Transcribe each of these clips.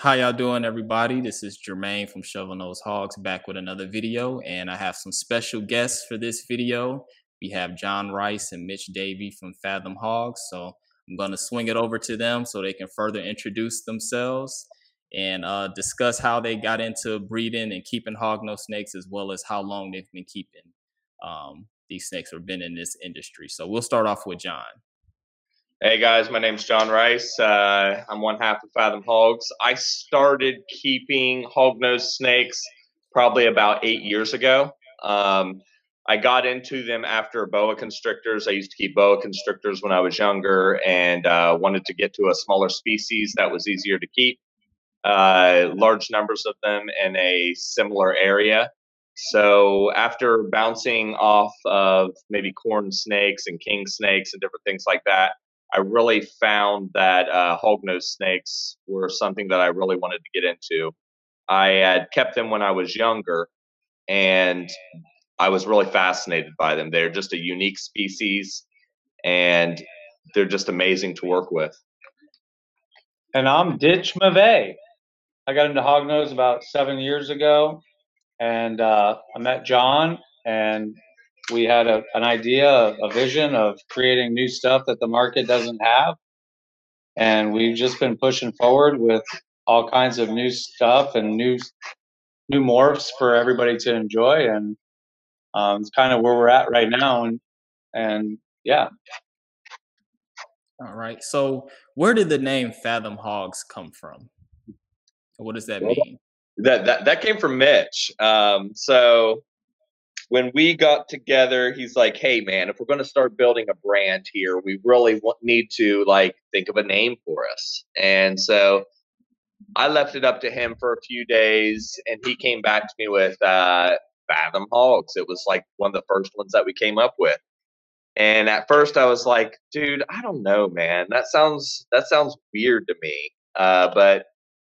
How y'all doing, everybody? This is Jermaine from Shovel Nose Hogs back with another video, and I have some special guests for this video. We have John Rice and Mitch Davey from Fathom Hogs, so I'm going to swing it over to them so they can further introduce themselves and discuss how they got into breeding and keeping hognose snakes, as well as how long they've been keeping these snakes or been in this industry. So we'll start off with John. Hey guys, my name's John Rice. I'm one half of Fathom Hogs. I started keeping hognose snakes probably about 8 years ago. I got into them after boa constrictors. I used to keep boa constrictors when I was younger and wanted to get to a smaller species that was easier to keep, large numbers of them in a similar area. So after bouncing off of maybe corn snakes and king snakes and different things like that, I really found that hognose snakes were something that I really wanted to get into. I had kept them when I was younger, and I was really fascinated by them. They're just a unique species, and they're just amazing to work with. And I'm Ditch Mavey. I got into hognose about 7 years ago, and I met John, and we had an idea, a vision of creating new stuff that the market doesn't have. And we've just been pushing forward with all kinds of new stuff and new morphs for everybody to enjoy. And it's kind of where we're at right now. And yeah. All right. So where did the name Fathom Hogs come from? What does that mean? That came from Mitch. So when we got together, he's like, "Hey, man, if we're going to start building a brand here, we really need to think of a name for us." And so I left it up to him for a few days, and he came back to me with Fathom Hogs. It was like one of the first ones that we came up with. And at first, I was like, "Dude, I don't know, man. That sounds weird to me." But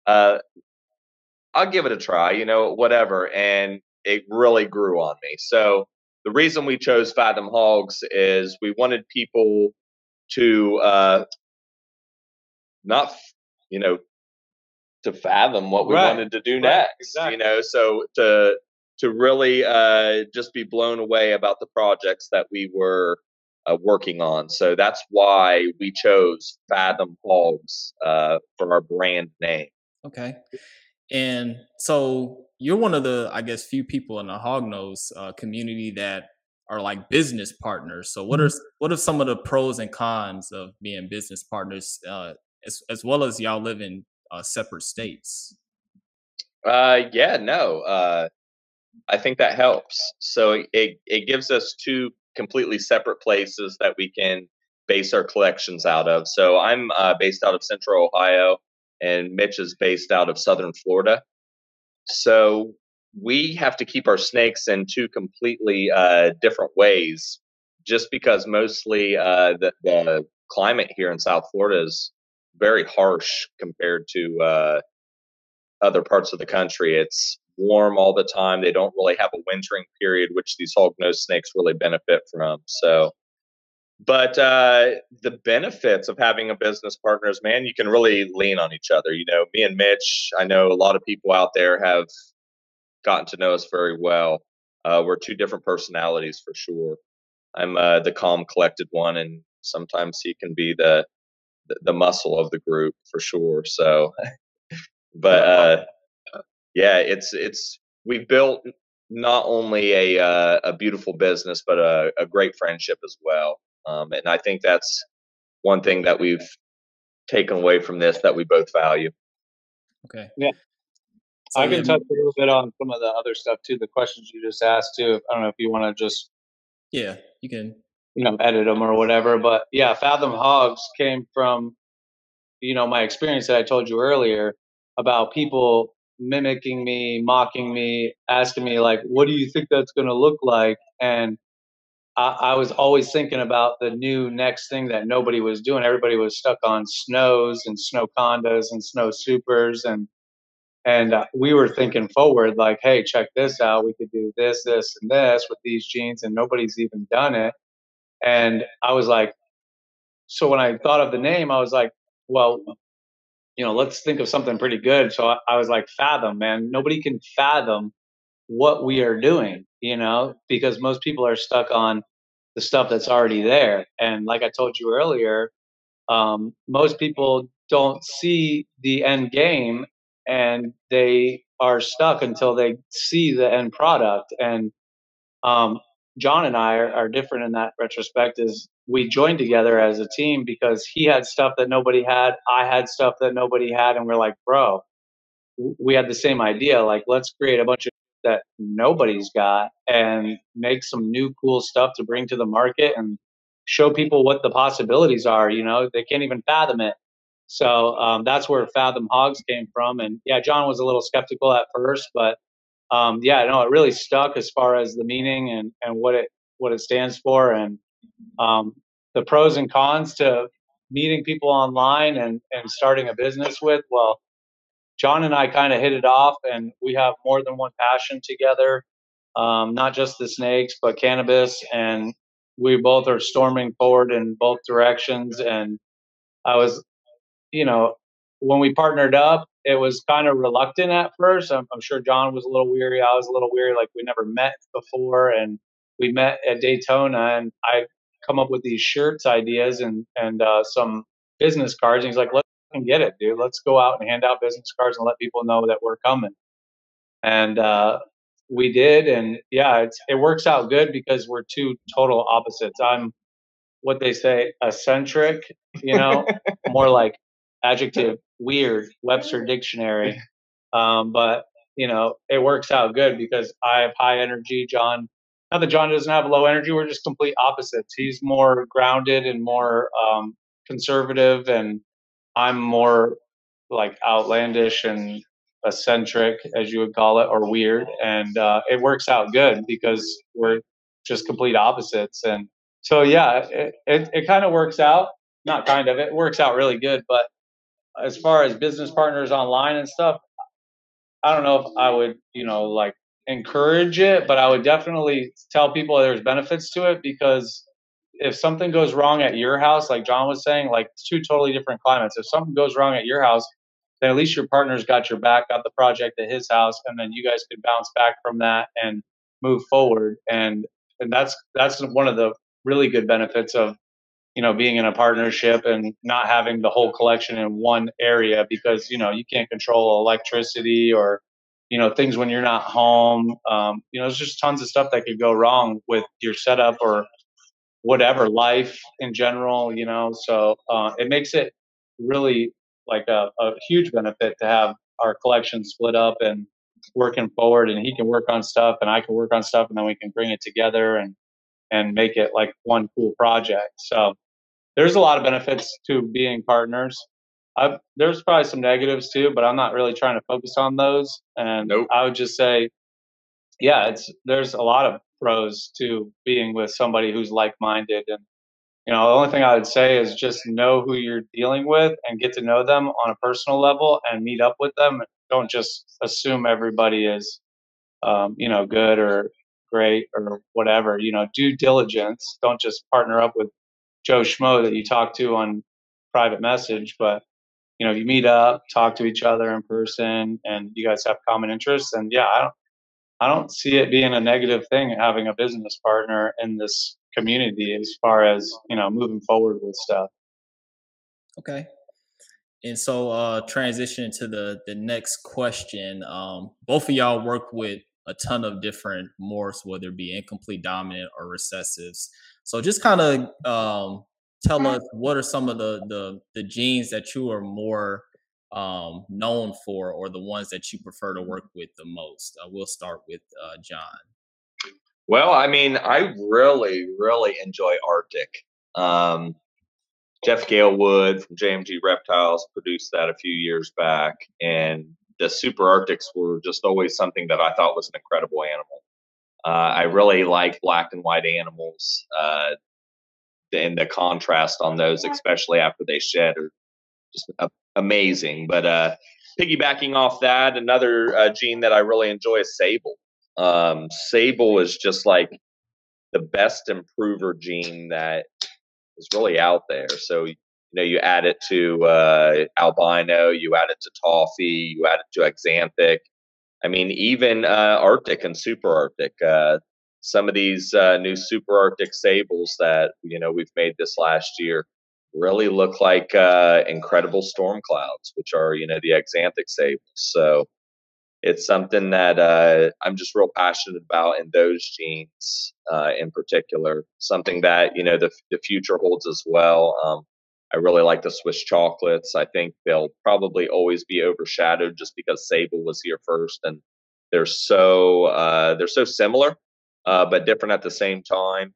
I'll give it a try, whatever. And it really grew on me. So the reason we chose Fathom Hogs is we wanted people to not, to fathom what we wanted to do next, exactly. so to really just be blown away about the projects that we were working on. So that's why we chose Fathom Hogs for our brand name. Okay. And so you're one of the, I guess, few people in the hognose community that are like business partners. So what are some of the pros and cons of being business partners, as well as y'all live in separate states? I think that helps. So it gives us two completely separate places that we can base our collections out of. So I'm based out of Central Ohio, and Mitch is based out of Southern Florida. So we have to keep our snakes in two completely different ways, just because mostly the climate here in South Florida is very harsh compared to other parts of the country. It's warm all the time. They don't really have a wintering period, which these hognose snakes really benefit from. So, but the benefits of having a business partner is, man, you can really lean on each other. Me and Mitch, I know a lot of people out there have gotten to know us very well. We're two different personalities for sure. I'm the calm, collected one, and sometimes he can be the muscle of the group for sure. So, but yeah, it's we've built not only a beautiful business, but a great friendship as well. And I think that's one thing that we've taken away from this that we both value. Okay. Yeah. So I can touch a little bit on some of the other stuff too, the questions you just asked too. I don't know if you want to just you can edit them or whatever. But yeah, Fathom Hogs came from my experience that I told you earlier about people mimicking me, mocking me, asking me like, what do you think that's going to look like? And I was always thinking about the new next thing that nobody was doing. Everybody was stuck on snows and snow condas and snow supers. And we were thinking forward like, hey, check this out. We could do this, this, and this with these genes, and nobody's even done it. And I was like, so when I thought of the name, I was like, well, let's think of something pretty good. So I was like, fathom, man. Nobody can fathom what we are doing, because most people are stuck on the stuff that's already there. And like I told you earlier, most people don't see the end game, and they are stuck until they see the end product. And um, John and I are different in that retrospect. Is we joined together as a team because he had stuff that nobody had, I had stuff that nobody had, and we're like, bro, we had the same idea. Like, let's create a bunch of that nobody's got and make some new cool stuff to bring to the market and show people what the possibilities are. They can't even fathom it. So that's where Fathom Hogs came from. And yeah, John was a little skeptical at first, but yeah, no, it really stuck as far as the meaning and what it stands for, and um, the pros and cons to meeting people online and starting a business with. Well, John and I kind of hit it off, and we have more than one passion together, not just the snakes, but cannabis. And we both are storming forward in both directions. And I was, you know, when we partnered up, it was kind of reluctant at first. I'm sure John was a little weary. I was a little weary. Like, we never met before, and we met at Daytona, and I come up with these shirts ideas and some business cards. And he's like, "Let's fucking get it, dude. Let's go out and hand out business cards and let people know that we're coming." And we did, and yeah, it works out good because we're two total opposites. I'm what they say eccentric, more like adjective weird, Webster dictionary. But it works out good because I have high energy. John, not that John doesn't have low energy. We're just complete opposites. He's more grounded and more conservative, and I'm more like outlandish and eccentric, as you would call it, or weird. And it works out good because we're just complete opposites. And so, yeah, it kind of works out. Not kind of, it works out really good. But as far as business partners online and stuff, I don't know if I would, like, encourage it, but I would definitely tell people there's benefits to it, because if something goes wrong at your house, like John was saying, like, it's two totally different climates. If something goes wrong at your house, then at least your partner's got your back, got the project at his house, and then you guys can bounce back from that and move forward. And that's one of the really good benefits of being in a partnership and not having the whole collection in one area, because you can't control electricity or things when you're not home. There's just tons of stuff that could go wrong with your setup or whatever, life in general. So it makes it really like a huge benefit to have our collection split up and working forward, and he can work on stuff and I can work on stuff, and then we can bring it together and make it like one cool project. So there's a lot of benefits to being partners. There's probably some negatives too, but I'm not really trying to focus on those. And Nope. I would just say, yeah, there's a lot of pros to being with somebody who's like-minded. And the only thing I would say is just know who you're dealing with and get to know them on a personal level and meet up with them. Don't just assume everybody is, good or great or whatever. Due diligence. Don't just partner up with Joe Schmo that you talk to on private message, but you meet up, talk to each other in person, and you guys have common interests. And yeah, I don't see it being a negative thing having a business partner in this community as far as moving forward with stuff. Okay. And so transition to the next question. Both of y'all work with a ton of different morphs, whether it be incomplete dominant or recessives. So just kind of tell us, what are some of the genes that you are more known for, or the ones that you prefer to work with the most? We'll start with John. Well, I mean, I really, really enjoy Arctic. Jeff Galewood from JMG Reptiles produced that a few years back, and the Super Arctics were just always something that I thought was an incredible animal. I really like black and white animals, and the contrast on those, especially after they shed, are just amazing. But piggybacking off that, another gene that I really enjoy is Sable. Sable is just like the best improver gene that is really out there. So, you add it to albino, you add it to toffee, you add it to axanthic. I mean, even Arctic and super Arctic. Some of these new super Arctic sables that we've made this last year really look like incredible storm clouds, which are the axanthic sables. So it's something that I'm just real passionate about in those genes in particular. Something that the future holds as well. I really like the Swiss chocolates. I think they'll probably always be overshadowed just because Sable was here first, and they're so similar, but different at the same time.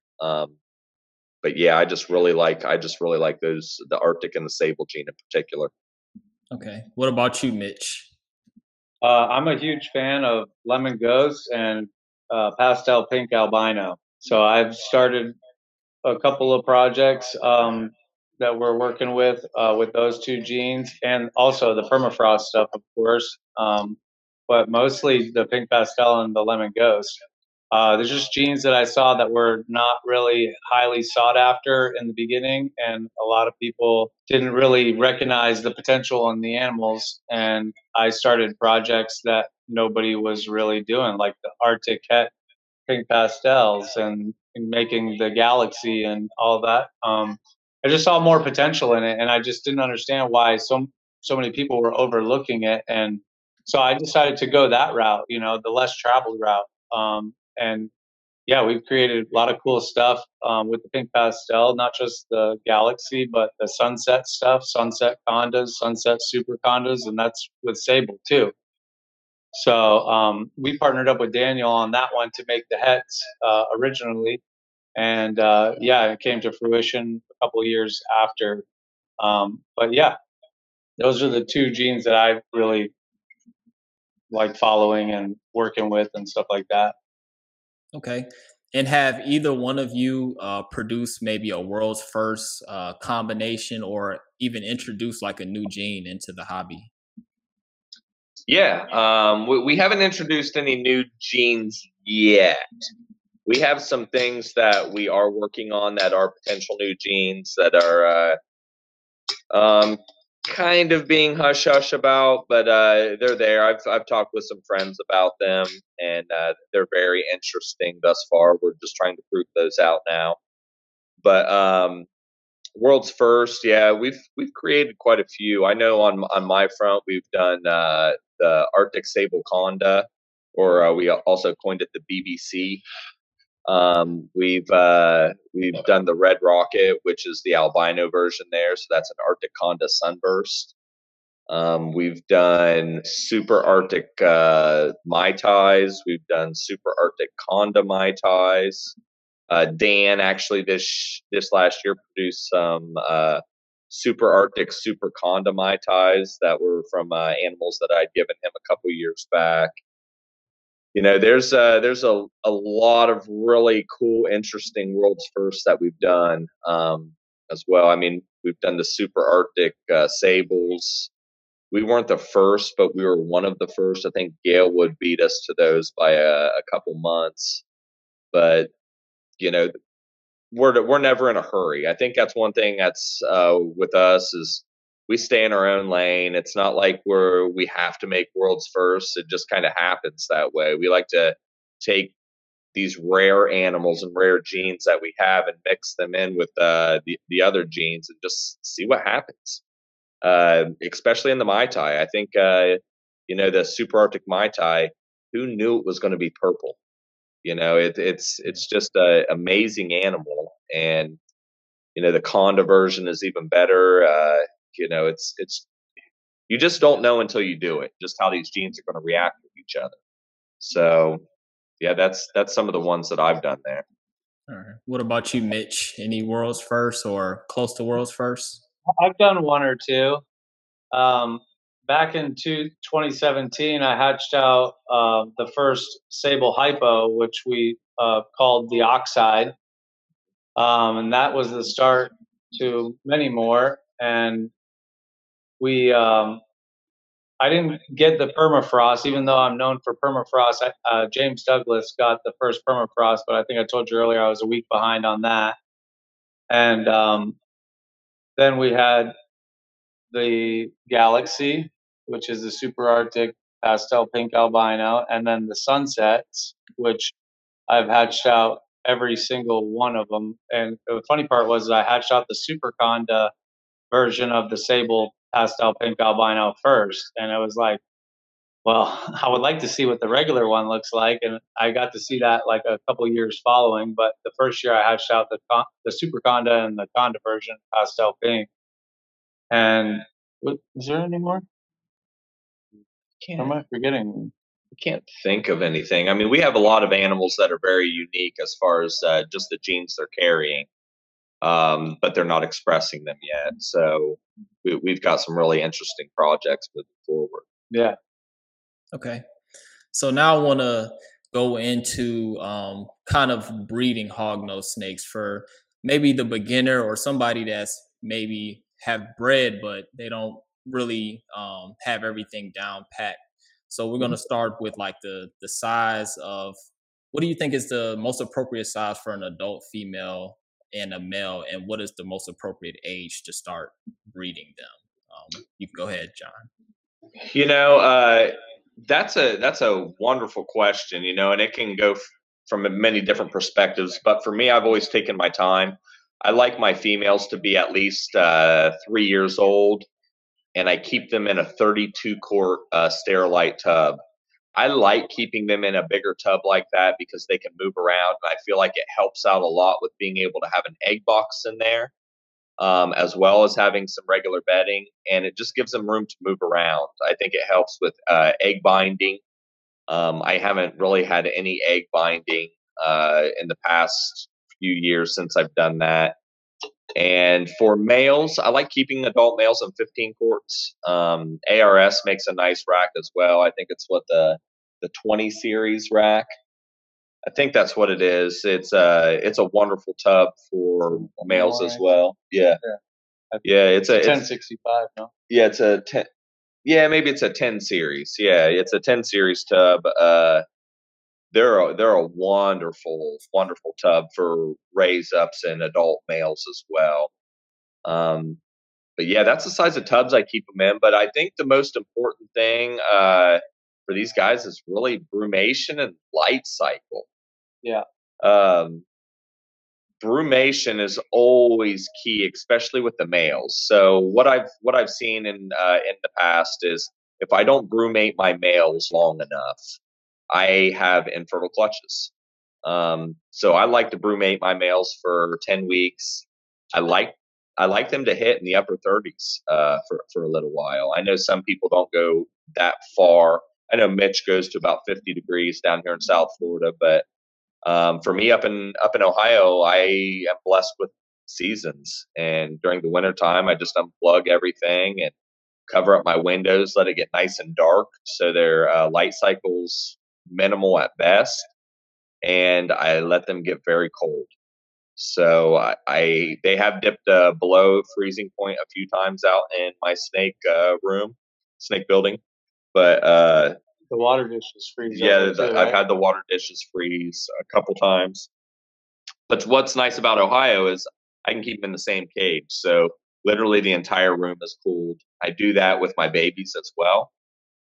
But yeah, I just really like those, the Arctic and the Sable gene in particular. Okay. What about you, Mitch? I'm a huge fan of Lemon Ghost and Pastel Pink Albino. So I've started a couple of projects that we're working with those two genes, and also the permafrost stuff, of course. But mostly the Pink Pastel and the Lemon Ghost. There's just genes that I saw that were not really highly sought after in the beginning, and a lot of people didn't really recognize the potential in the animals. And I started projects that nobody was really doing, like the Arctic Het Pink Pastels and making the Galaxy and all that. I just saw more potential in it, and I just didn't understand why so many people were overlooking it. And so I decided to go that route, the less traveled route. And yeah, we've created a lot of cool stuff with the Pink Pastel, not just the Galaxy, but the Sunset stuff, Sunset Condas, Sunset Super Condas, and that's with Sable too. So we partnered up with Daniel on that one to make the hets originally. And yeah, it came to fruition a couple of years after. But yeah, those are the two genes that I really like following and working with and stuff like that. Okay. And have either one of you produced maybe a world's first combination, or even introduced like a new gene into the hobby? Yeah, we haven't introduced any new genes yet. We have some things that we are working on that are potential new genes that are kind of being hush hush about, but they're there. I've talked with some friends about them, and they're very interesting thus far. We're just trying to prove those out now. But world's first, yeah, we've created quite a few. I know on my front, we've done the Arctic Sable Conda, or we also coined it the BBC. We've done the Red Rocket, which is the albino version there. So that's an Arctic Conda Sunburst. We've done Super Arctic Mai Tais. We've done Super Arctic Conda Mai Tais. Dan actually this last year produced some Super Arctic Super Conda Mai Tais that were from animals that I'd given him a couple years back. There's a lot of really cool, interesting world's firsts that we've done as well. I mean, we've done the Super Arctic Sables. We weren't the first, but we were one of the first. I think Galewood beat us to those by a couple months. But we're never in a hurry. I think that's one thing that's with us is we stay in our own lane. It's not like we have to make world's first. It just kind of happens that way. We like to take these rare animals and rare genes that we have and mix them in with the other genes and just see what happens. Especially in the Mai Tai, I think the Super Arctic Mai Tai. Who knew it was going to be purple? It's just an amazing animal, and the Conda version is even better. It's you just don't know until you do it, just how these genes are going to react with each other. So, yeah, that's some of the ones that I've done there. All right. What about you, Mitch? Any world's first or close to world's first? I've done one or two. Back in 2017, I hatched out the first Sable Hypo, which we called the Oxide. And that was the start to many more. And I didn't get the permafrost, even though I'm known for permafrost. James Douglas got the first permafrost, but I think I told you earlier I was a week behind on that. And Then we had the Galaxy, which is the super Arctic pastel pink albino, and then the Sunsets, which I've hatched out every single one of them. And the funny part was I hatched out the Super Conda version of the sable pastel pink albino first, and it was like, well, I would like to see what the regular one looks like, and I got to see that like a couple years following. But the first year I hatched out the Super Conda and the Conda version pastel pink. And is there any more? Or am I forgetting? I can't think of anything. I mean, we have a lot of animals that are very unique as far as just the genes they're carrying, but they're not expressing them yet. So we've got some really interesting projects moving forward. Yeah. Okay. So now I want to go into kind of breeding hognose snakes for maybe the beginner or somebody that's maybe have bred, but they don't really have everything down pat. So we're going to start with like the size of, what do you think is the most appropriate size for an adult female and a male, and what is the most appropriate age to start breeding them? You can go ahead, John. You know, that's a wonderful question. You know, and it can go from many different perspectives. But for me, I've always taken my time. I like my females to be at least 3 years old, and I keep them in a 32 quart Sterilite tub. I like keeping them in a bigger tub like that because they can move around, and I feel like it helps out a lot with being able to have an egg box in there, as well as having some regular bedding, and it just gives them room to move around. I think it helps with egg binding. I haven't really had any egg binding in the past few years since I've done that. And for males, I like keeping adult males in 15 quarts. ARS makes a nice rack as well. I think it's what the 20 series rack. I think that's what it is. It's a wonderful tub for males as well. Yeah. Yeah, it's a 1065, no? Yeah, it's a 10. Yeah, maybe it's a 10 series. Yeah, it's a 10 series tub. They're a wonderful tub for raise ups and adult males as well. But yeah, that's the size of tubs I keep them in. But I think the most important thing for these guys is really brumation and light cycle. Yeah. Brumation is always key, especially with the males. So what I've seen in the past is if I don't brumate my males long enough, I have infertile clutches. So I like to brumate my males for 10 weeks. I like them to hit in the upper 30s for a little while. I know some people don't go that far. I know Mitch goes to about 50 degrees down here in South Florida, but for me up in Ohio, I am blessed with seasons. And during the wintertime, I just unplug everything and cover up my windows, let it get nice and dark so their light cycles minimal at best, and I let them get very cold. So they have dipped below freezing point a few times out in my snake building, but the water dishes freeze. Yeah, too, I've had the water dishes freeze a couple times. But what's nice about Ohio is I can keep them in the same cage, so literally the entire room is cooled. I do that with my babies as well.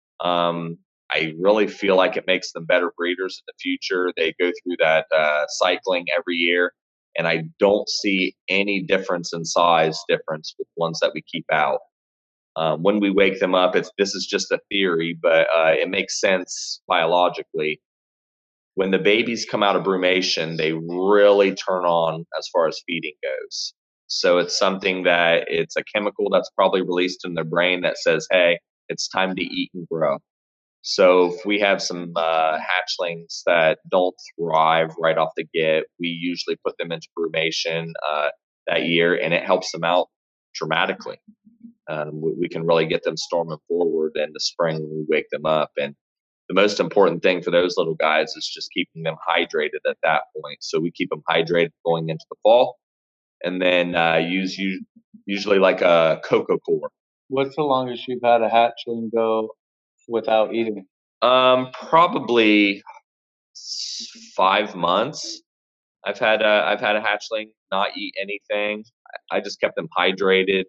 I really feel like it makes them better breeders in the future. They go through that cycling every year, and I don't see any difference in size difference with ones that we keep out. When we wake them up, this is just a theory, but it makes sense biologically. When the babies come out of brumation, they really turn on as far as feeding goes. So it's something that it's a chemical that's probably released in their brain that says, hey, it's time to eat and grow. So if we have some hatchlings that don't thrive right off the get, we usually put them into brumation that year, and it helps them out dramatically. We can really get them storming forward in the spring when we wake them up. And the most important thing for those little guys is just keeping them hydrated at that point. So we keep them hydrated going into the fall, and then usually like a cocoa core. What's the longest you've had a hatchling go without eating? Probably 5 months. I've had a hatchling not eat anything. I just kept them hydrated,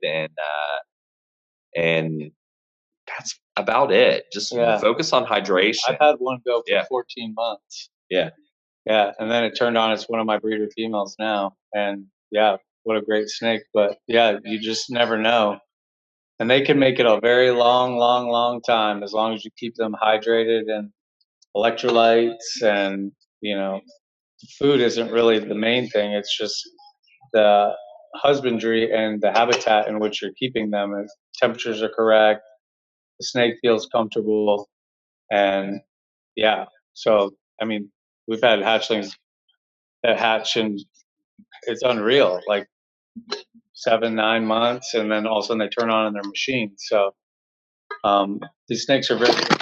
and that's about it. Just focus on hydration. I've had one go for 14 months. Yeah. Yeah, and then it turned on. It's one of my breeder females now, and yeah, what a great snake. But yeah, you just never know. And they can make it a very long time as long as you keep them hydrated and electrolytes, and food isn't really the main thing. It's just the husbandry and the habitat in which you're keeping them. If temperatures are correct, the snake feels comfortable, and yeah. So I mean, we've had hatchlings that hatch, and it's unreal. Like 7-9 months, and then all of a sudden they turn on in their machine. So these snakes are very different.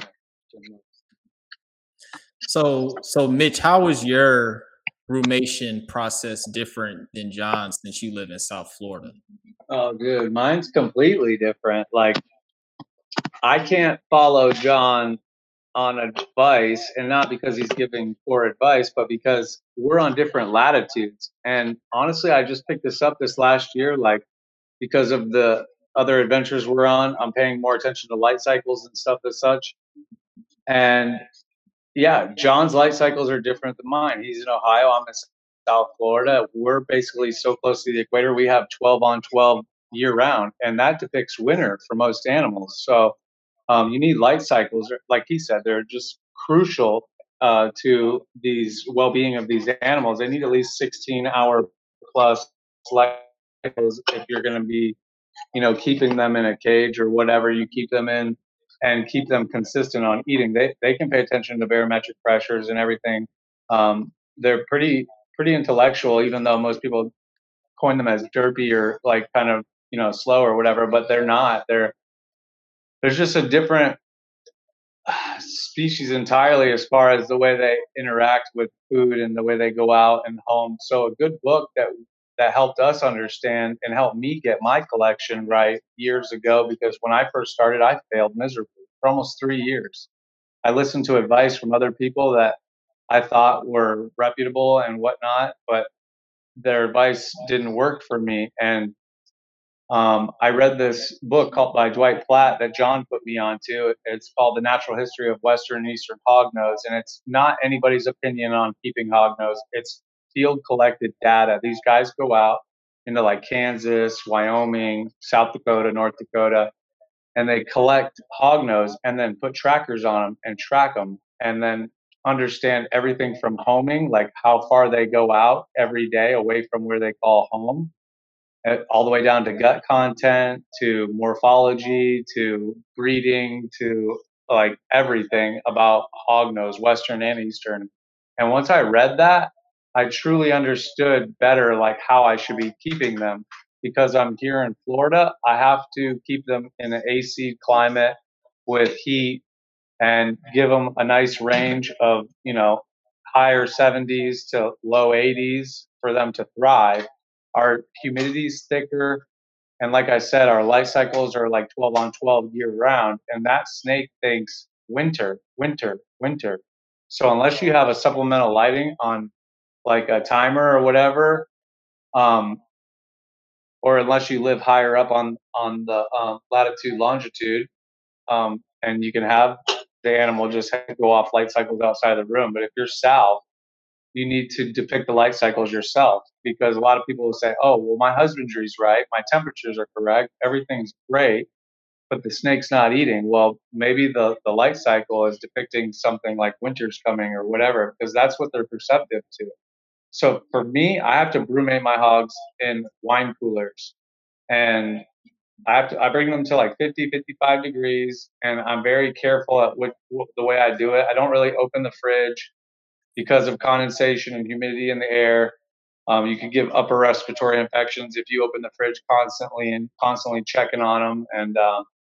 So Mitch, how is your brumation process different than John's since you live in South Florida? Oh, dude, mine's completely different. Like, I can't follow John on advice, and not because he's giving poor advice, but because we're on different latitudes. And honestly, I just picked this up this last year, like, because of the other adventures we're on. I'm paying more attention to light cycles and stuff as such. And yeah, John's light cycles are different than mine. He's in Ohio. I'm in South Florida. We're basically so close to the equator. We have 12 on 12 year round, and that depicts winter for most animals. So you need light cycles. Like he said, they're just crucial to these well-being of these animals. They need at least 16-hour plus light cycles if you're going to be, keeping them in a cage or whatever you keep them in, and keep them consistent on eating. They can pay attention to barometric pressures and everything. They're pretty intellectual, even though most people coin them as derpy or like kind of slow or whatever, but they're not. There's just a different species entirely as far as the way they interact with food and the way they go out and home. So a good book that helped us understand and helped me get my collection right years ago, because when I first started, I failed miserably for almost 3 years. I listened to advice from other people that I thought were reputable and whatnot, but their advice didn't work for me. And I read this book called by Dwight Platt that John put me onto. It's called The Natural History of Western and Eastern Hognose, and it's not anybody's opinion on keeping hognose. It's field collected data. These guys go out into like Kansas, Wyoming, South Dakota, North Dakota, and they collect hognose and then put trackers on them and track them, and then understand everything from homing, like how far they go out every day away from where they call home, all the way down to gut content, to morphology, to breeding, to like everything about hognose, Western and Eastern. And once I read that, I truly understood better like how I should be keeping them. Because I'm here in Florida, I have to keep them in an AC climate with heat and give them a nice range of, higher 70s to low 80s for them to thrive. Our humidity is thicker. And like I said, our life cycles are like 12 on 12 year round. And that snake thinks winter, winter, winter. So unless you have a supplemental lighting on like a timer or whatever, um, or unless you live higher up on the latitude, longitude, and you can have the animal just go off light cycles outside of the room. But if you're south, you need to depict the light cycles yourself, because a lot of people will say, oh, well, my husbandry's right, my temperatures are correct, everything's great, but the snake's not eating. Well, maybe the light cycle is depicting something like winter's coming or whatever, because that's what they're perceptive to. So for me, I have to brumate my hogs in wine coolers, and I bring them to like 50, 55 degrees, and I'm very careful at the way I do it. I don't really open the fridge because of condensation and humidity in the air. You can give upper respiratory infections if you open the fridge constantly and constantly checking on them. And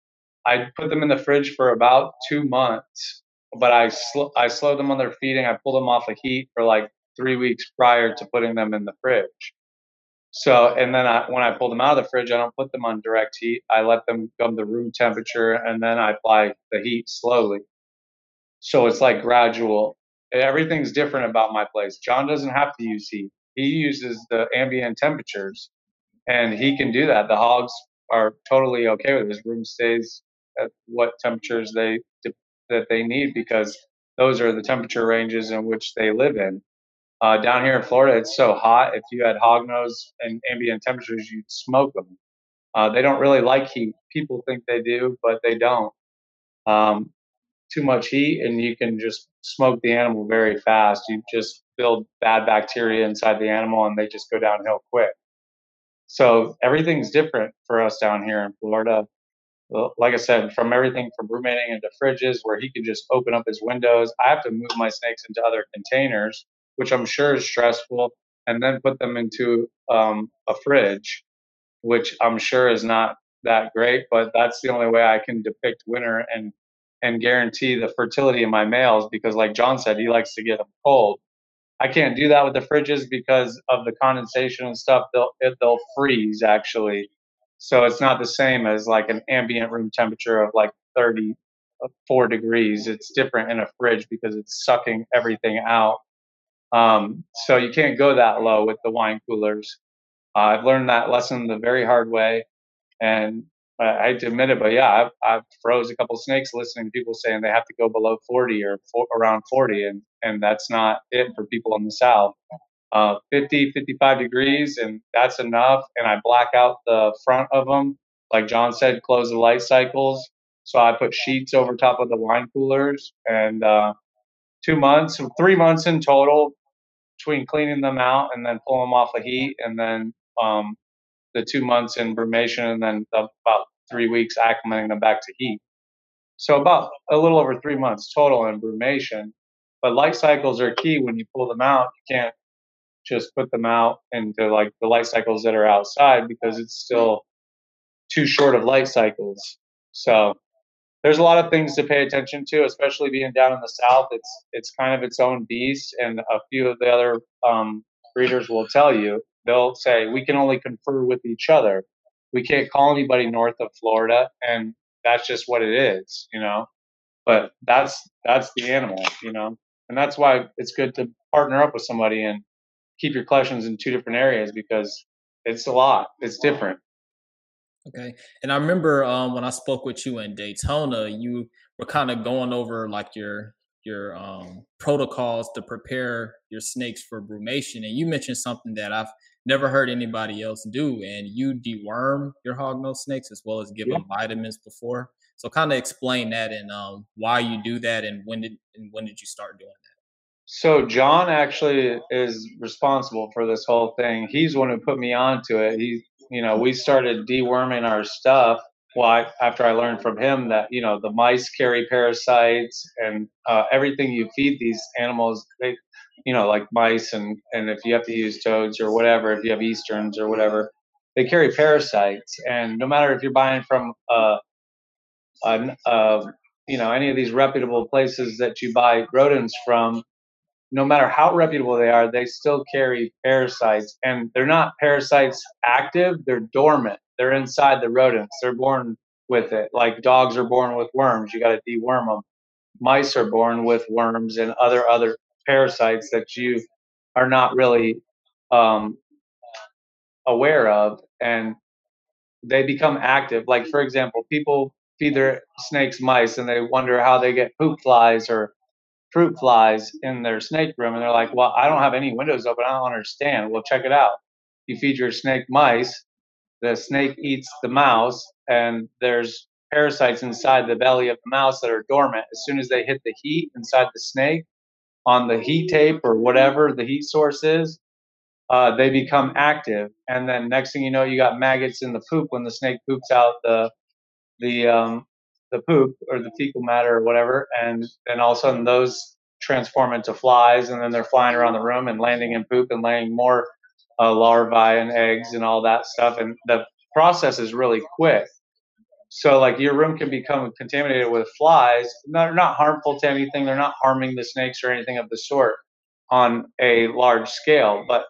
I put them in the fridge for about 2 months, but I slow them on their feeding. I pull them off the heat for like 3 weeks prior to putting them in the fridge. So, and then when I pull them out of the fridge, I don't put them on direct heat. I let them come to room temperature, and then I apply the heat slowly. So it's like gradual. Everything's different about my place. John doesn't have to use heat. he uses the ambient temperatures, and he can do that. The hogs are totally okay with it. His room stays at what temperatures that they need, because those are the temperature ranges in which they live in. Down here in Florida, it's so hot. If you had hognose and ambient temperatures, you'd smoke them. They don't really like heat. People think they do, but they don't. Um, Too much heat, and you can just smoke the animal very fast. You just build bad bacteria inside the animal, and they just go downhill quick. So everything's different for us down here in Florida. Well, like I said, from everything from ruminating into fridges where he can just open up his windows. I have to move my snakes into other containers, which I'm sure is stressful, and then put them into a fridge, which I'm sure is not that great, but that's the only way I can depict winter and guarantee the fertility of my males, because like John said, he likes to get them cold. I can't do that with the fridges because of the condensation and stuff. They'll freeze actually. So it's not the same as like an ambient room temperature of like 34 degrees. It's different in a fridge because it's sucking everything out. So you can't go that low with the wine coolers. I've learned that lesson the very hard way, and I hate to admit it, but yeah, I've froze a couple of snakes listening to people saying they have to go below 40 or around 40, and that's not it for people in the South. 50, 55 degrees, and that's enough. And I black out the front of them, like John said, close the light cycles. So I put sheets over top of the wine coolers, and 2 months, 3 months in total between cleaning them out and then pull them off the heat, and then the 2 months in brumation, and then about 3 weeks acclimating them back to heat. So about a little over 3 months total in brumation. But light cycles are key when you pull them out. You can't just put them out into like the light cycles that are outside, because it's still too short of light cycles. So there's a lot of things to pay attention to, especially being down in the South. It's kind of its own beast, and a few of the other breeders will tell you. They'll say we can only confer with each other. We can't call anybody north of Florida, and that's just what it is, you know. But that's the animal, you know, and that's why it's good to partner up with somebody and keep your collections in two different areas, because it's a lot. It's different. Okay. And I remember when I spoke with you in Daytona, you were kind of going over like your protocols to prepare your snakes for brumation, and you mentioned something that I've never heard anybody else do, and you deworm your hognose snakes as well as give Yeah. them vitamins before. So kind of explain that, and why you do that, and when did you start doing So John actually is responsible for this whole thing. He's the one who put me onto it. We started deworming our stuff. Well, after I learned from him that the mice carry parasites, and everything you feed these animals, they, like mice, and if you have to use toads or whatever, if you have easterns or whatever, they carry parasites. And no matter if you're buying from any of these reputable places that you buy rodents from, no matter how reputable they are, they still carry parasites. And they're not parasites active, they're dormant. They're inside the rodents. They're born with it. Like dogs are born with worms, you got to deworm them. Mice are born with worms and other parasites that you are not really um, aware of, and they become active. Like, for example, people feed their snakes mice and they wonder how they get poop flies or fruit flies in their snake room, and they're like, well, I don't have any windows open, I don't understand. Well, check it out. You feed your snake mice, the snake eats the mouse, and there's parasites inside the belly of the mouse that are dormant. As soon as they hit the heat inside the snake on the heat tape or whatever the heat source is, they become active, and then next thing you know, you got maggots in the poop when the snake poops out the the poop or the fecal matter or whatever, and then all of a sudden those transform into flies, and then they're flying around the room and landing in poop and laying more larvae and eggs and all that stuff, and the process is really quick. So like your room can become contaminated with flies. They're not harmful to anything. They're not harming the snakes or anything of the sort on a large scale, but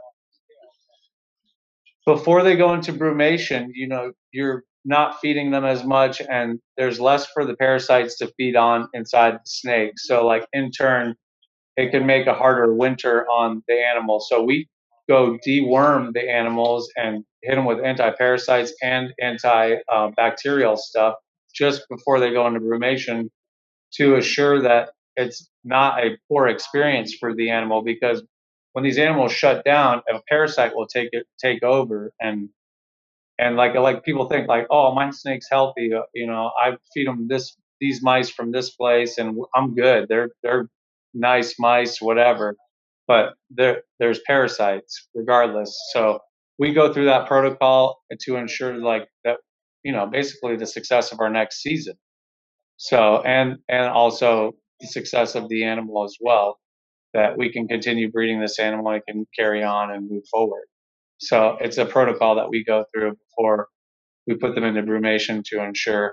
before they go into brumation, you're not feeding them as much, and there's less for the parasites to feed on inside the snake. So, like in turn, it can make a harder winter on the animal. So go deworm the animals and hit them with anti-parasites and antibacterial stuff just before they go into brumation to assure that it's not a poor experience for the animal, because when these animals shut down, a parasite will take over, and like people think like, oh, my snake's healthy, I feed them these mice from this place and I'm good. They're nice mice, whatever, but there's parasites regardless. So we go through that protocol to ensure like that, basically the success of our next season. So, and also the success of the animal as well, that we can continue breeding this animal and can carry on and move forward. So it's a protocol that we go through before we put them into brumation to ensure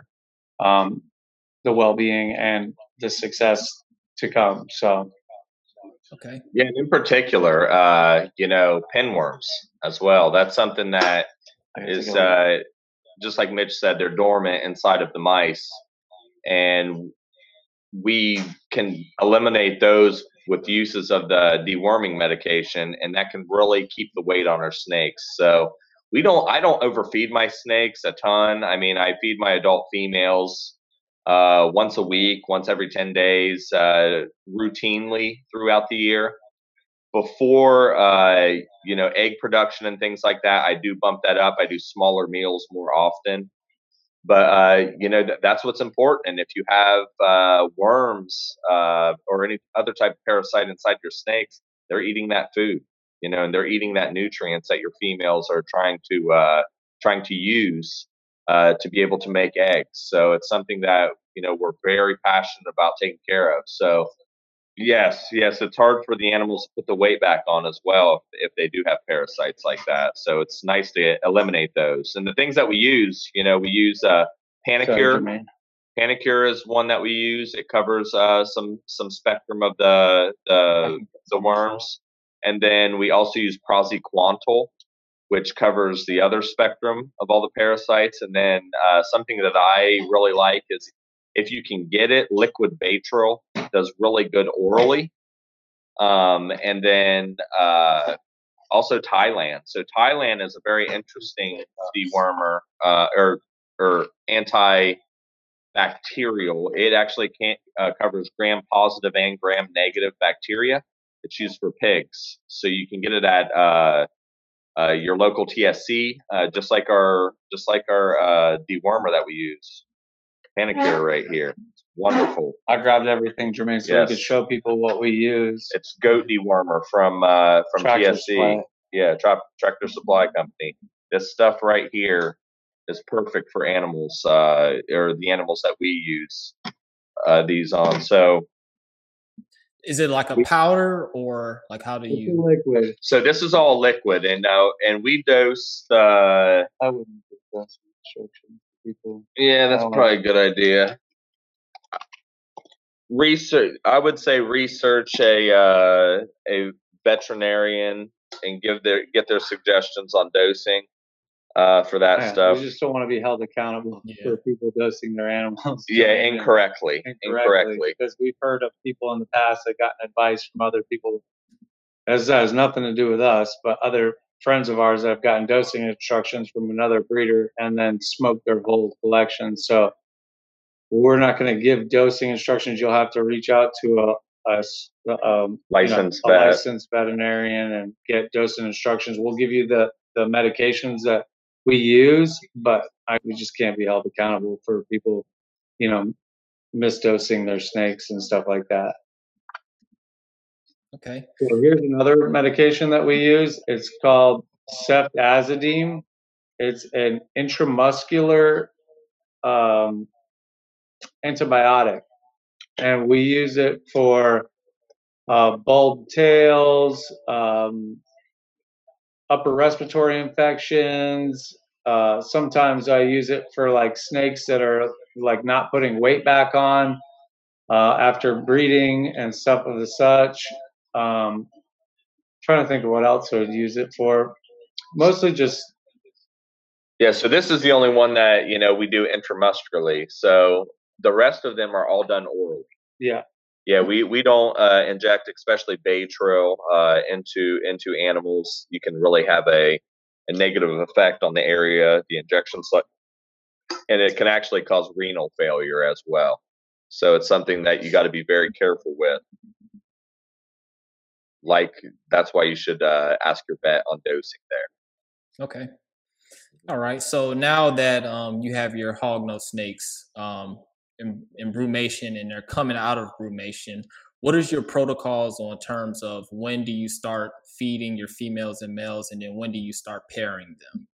the well-being and the success to come. So, okay. Yeah, and in particular, pinworms as well. That's something that is just like Mitch said, they're dormant inside of the mice, and we can eliminate those with uses of the deworming medication, and that can really keep the weight on our snakes. So I don't overfeed my snakes a ton. I mean, I feed my adult females once a week, once every 10 days, routinely throughout the year. Before, egg production and things like that, I do bump that up. I do smaller meals more often. But, that's what's important. And if you have worms or any other type of parasite inside your snakes, they're eating that food, and they're eating that nutrients that your females are trying to use to be able to make eggs. So it's something that, we're very passionate about taking care of. So yes, it's hard for the animals to put the weight back on as well if they do have parasites like that. So it's nice to eliminate those. And the things that we use, we use Panacure. Panacure is one that we use. It covers some spectrum of the worms, and then we also use Praziquantel, which covers the other spectrum of all the parasites. And then something that I really like is, if you can get it, liquid Baytril does really good orally. And then also Tylan. So Tylan is a very interesting dewormer or antibacterial. It actually covers gram-positive and gram-negative bacteria. It's used for pigs. So you can get it at your local TSC, just like our dewormer that we use. Panacure right here. It's wonderful. I grabbed everything, Jermaine, so we could show people what we use. It's goat dewormer from Tractor TSC. Supply. Yeah, Tractor Supply Company. This stuff right here is perfect for animals, or the animals that we use these on. So, is it like a powder, or like how do you? Liquid. So this is all liquid, and we dose I wouldn't discuss instructions. People. Yeah, that's probably a good idea. I would say research a veterinarian and get their suggestions on dosing for that stuff. We just don't want to be held accountable for people dosing their animals. Incorrectly. Because we've heard of people in the past that gotten advice from other people. That has nothing to do with us, but other friends of ours that have gotten dosing instructions from another breeder and then smoked their whole collection. So we're not going to give dosing instructions. You'll have to reach out to a licensed veterinarian and get dosing instructions. We'll give you the medications that we use, but we just can't be held accountable for people, misdosing their snakes and stuff like that. Okay. So here's another medication that we use. It's called ceftazidime. It's an intramuscular antibiotic, and we use it for bulb tails, upper respiratory infections. Sometimes I use it for like snakes that are like not putting weight back on after breeding and stuff of the such. Trying to think of what else I would use it for. Mostly just. Yeah, so this is the only one that, we do intramuscularly. So the rest of them are all done orally. Yeah. Yeah, we don't inject, especially Baytril, into animals. You can really have a negative effect on the area, the injection site, and it can actually cause renal failure as well. So it's something that you got to be very careful with. Like that's why you should ask your vet on dosing there. Okay. All right. So now that you have your hognose snakes in brumation and they're coming out of brumation, what is your protocols on terms of when do you start feeding your females and males, and then when do you start pairing them?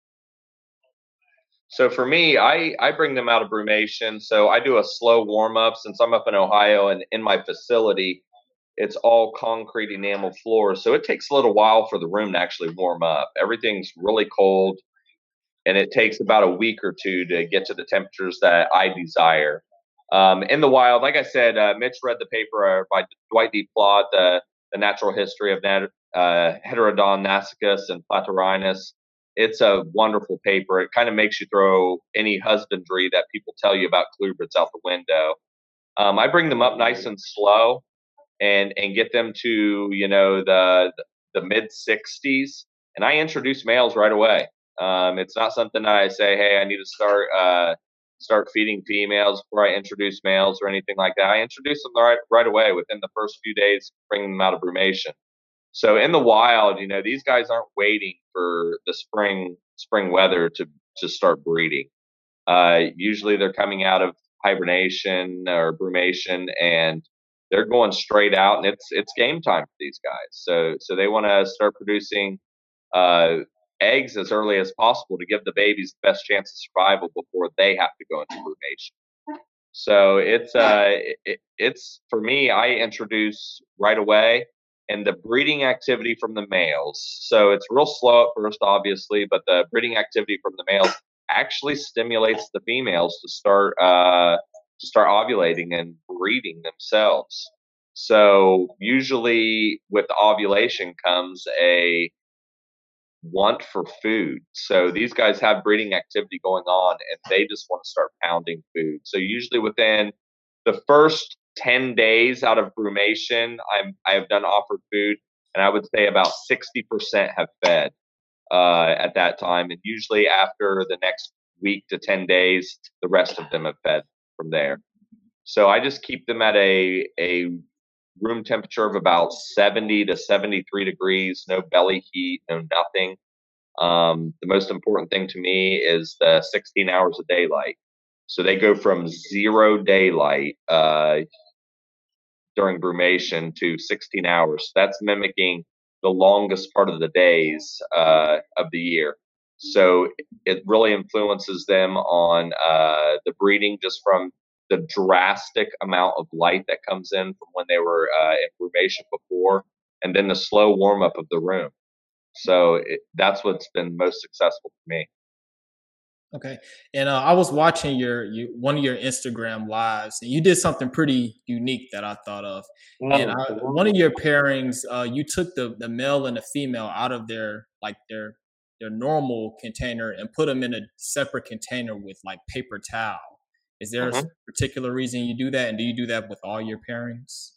So for me, I bring them out of brumation. So I do a slow warm up since I'm up in Ohio and in my facility, it's all concrete enamel floors. So it takes a little while for the room to actually warm up. Everything's really cold and it takes about a week or two to get to the temperatures that I desire. In the wild, like I said, Mitch read the paper by Dwight D. Plott, the natural history of Heterodon nasicis and Platyrrhinus. It's a wonderful paper. It kind of makes you throw any husbandry that people tell you about colubrids out the window. I bring them up nice and slow and get them to the mid 60s, and I introduce males right away. It's not something that I say, hey, I need to start feeding females before I introduce males or anything like that. I introduce them right away within the first few days, bringing them out of brumation. So in the wild, these guys aren't waiting for the spring weather to start breeding. Usually they're coming out of hibernation or brumation and they're going straight out, and it's game time for these guys. So they want to start producing eggs as early as possible to give the babies the best chance of survival before they have to go into brumation. So it's for me, I introduce right away, and the breeding activity from the males. So it's real slow at first, obviously, but the breeding activity from the males actually stimulates the females to start ovulating and breeding themselves. So usually with ovulation comes a want for food. So these guys have breeding activity going on and they just want to start pounding food. So usually within the first 10 days out of brumation, I have done offered food, and I would say about 60% have fed at that time. And usually after the next week to 10 days, the rest of them have fed from there. So I just keep them at a room temperature of about 70 to 73 degrees, no belly heat, no nothing. The most important thing to me is the 16 hours of daylight. So they go from 0 daylight during brumation to 16 hours. That's mimicking the longest part of the days of the year. So it really influences them on the breeding just from the drastic amount of light that comes in from when they were in brumation before, and then the slow warm up of the room. So that's what's been most successful for me. Okay. And I was watching one of your Instagram lives, and you did something pretty unique that I thought of. And one of your pairings, you took the male and the female out of their normal container and put them in a separate container with like paper towel. Is there a particular reason you do that? And do you do that with all your pairings?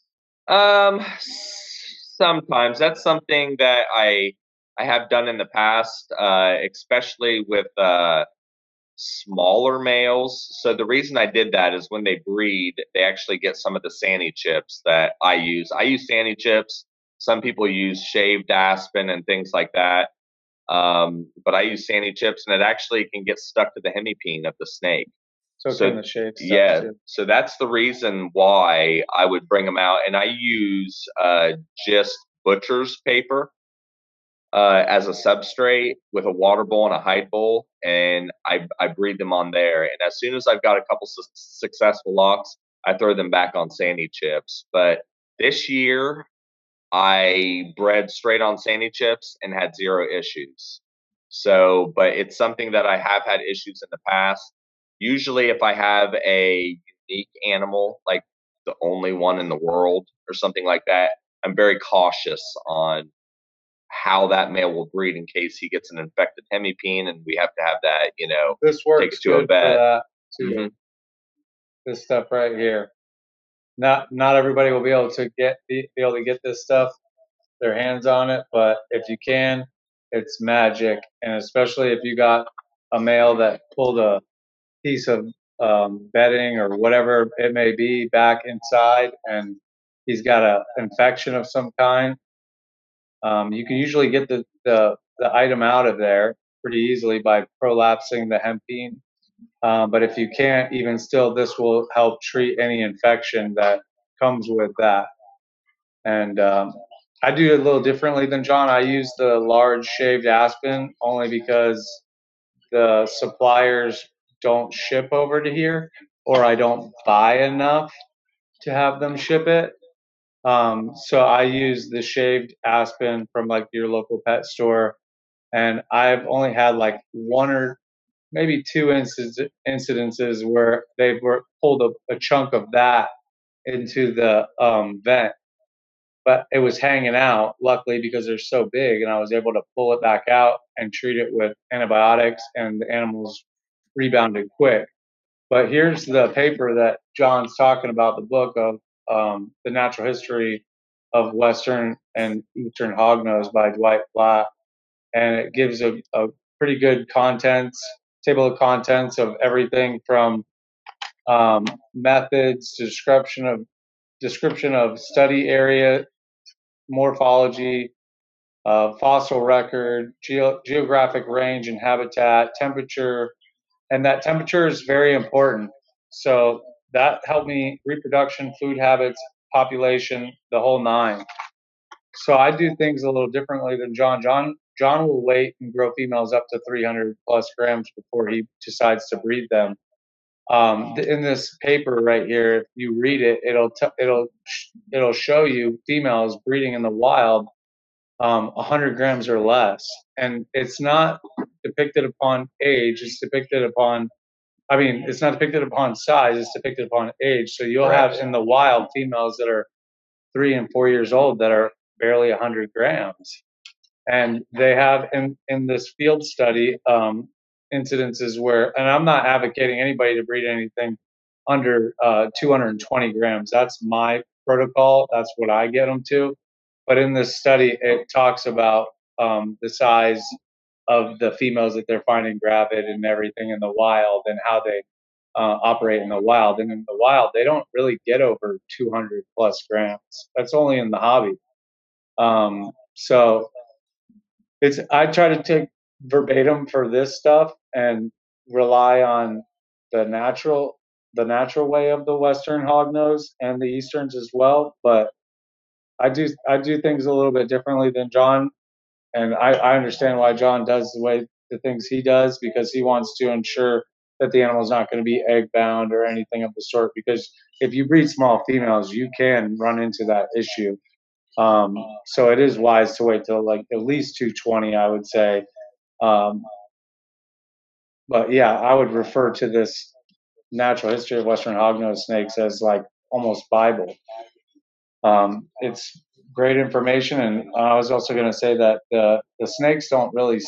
Sometimes that's something that I have done in the past, especially with smaller males. So the reason I did that is when they breed, they actually get some of the Sani chips that I use. I use Sani chips. Some people use shaved aspen and things like that. But I use Sani chips, and it actually can get stuck to the hemipene of the snake. So the shaved stuff yeah, too. So that's the reason why I would bring them out, and I use just butcher's paper as a substrate with a water bowl and a hide bowl, and I breed them on there. And as soon as I've got a couple successful locks, I throw them back on Sani chips. But this year, I bred straight on Sani chips and had 0 issues. So, but it's something that I have had issues in the past. Usually, if I have a unique animal, like the only one in the world or something like that, I'm very cautious on how that male will breed in case he gets an infected hemipene, and we have to have that, this works takes to a vet. For that too. This stuff right here. not everybody will be able to get this stuff, their hands on it, but if you can, it's magic. And especially if you got a male that pulled a piece of bedding or whatever it may be back inside, and he's got a infection of some kind, you can usually get the item out of there pretty easily by prolapsing the hempine. But if you can't, even still, this will help treat any infection that comes with that. And I do it a little differently than John. I use the large shaved aspen only because the suppliers don't ship over to here, or I don't buy enough to have them ship it. So I use the shaved aspen from like your local pet store, and I've only had like one or maybe two incidences where they were pulled a chunk of that into the vent, but it was hanging out. Luckily, because they're so big, and I was able to pull it back out and treat it with antibiotics, and the animals rebounded quick. But here's the paper that John's talking about, the book of the natural history of Western and Eastern hognose by Dwight Platt, and it gives a pretty good table of contents of everything from methods, description of study area, morphology, fossil record, geographic range and habitat, temperature, and that temperature is very important. So that helped me reproduction, food habits, population, the whole nine. So I do things a little differently than John. John will wait and grow females up to 300 plus grams before he decides to breed them. In this paper right here, if you read it, it'll show you females breeding in the wild 100 grams or less, and it's not depicted upon age. It's depicted upon, I mean, it's not depicted upon size. It's depicted upon age. So you'll have in the wild females that are 3 and 4 years old that are barely 100 grams, and they have in this field study incidences where, and I'm not advocating anybody to breed anything under 220 grams. That's my protocol. That's what I get them to. But in this study, it talks about the size of the females that they're finding gravid and everything in the wild, and how they operate in the wild. And in the wild, they don't really get over 200 plus grams. That's only in the hobby. So I try to take verbatim for this stuff and rely on the natural way of the Western hognose and the Easterns as well. But I do things a little bit differently than John, and I understand why John does the things he does, because he wants to ensure that the animal is not going to be egg bound or anything of the sort. Because if you breed small females, you can run into that issue. So it is wise to wait till like at least 220, I would say. Um, but yeah, I would refer to this natural history of Western hognose snakes as like almost Bible. It's great information, and I was also going to say that the snakes don't really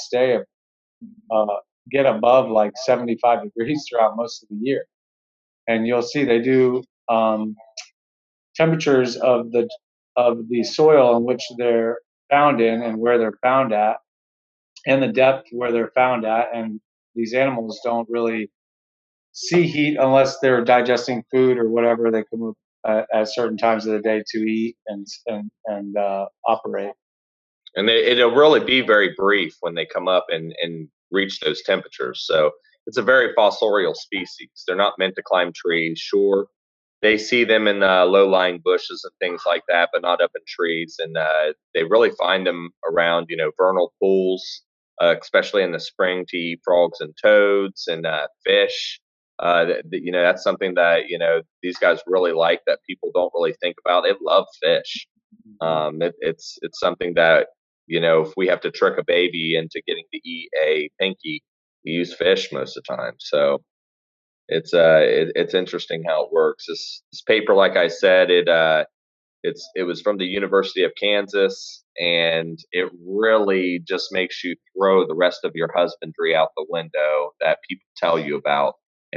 get above like 75 degrees throughout most of the year, and you'll see they do temperatures of the soil in which they're found in and where they're found at, and the depth where they're found at. And these animals don't really see heat unless they're digesting food or whatever. They come up at certain times of the day to eat and operate. And it'll really be very brief when they come up and reach those temperatures. So it's a very fossorial species. They're not meant to climb trees. Sure, they see them in low-lying bushes and things like that, but not up in trees. And they really find them around, vernal pools, especially in the spring, to eat frogs and toads and fish. That's something that these guys really like, that people don't really think about. They love fish. It's something that if we have to trick a baby into getting to eat a pinky, we use fish most of the time. So it's interesting how it works. This paper, like I said, it was from the University of Kansas, and it really just makes you throw the rest of your husbandry out the window that people tell you about, and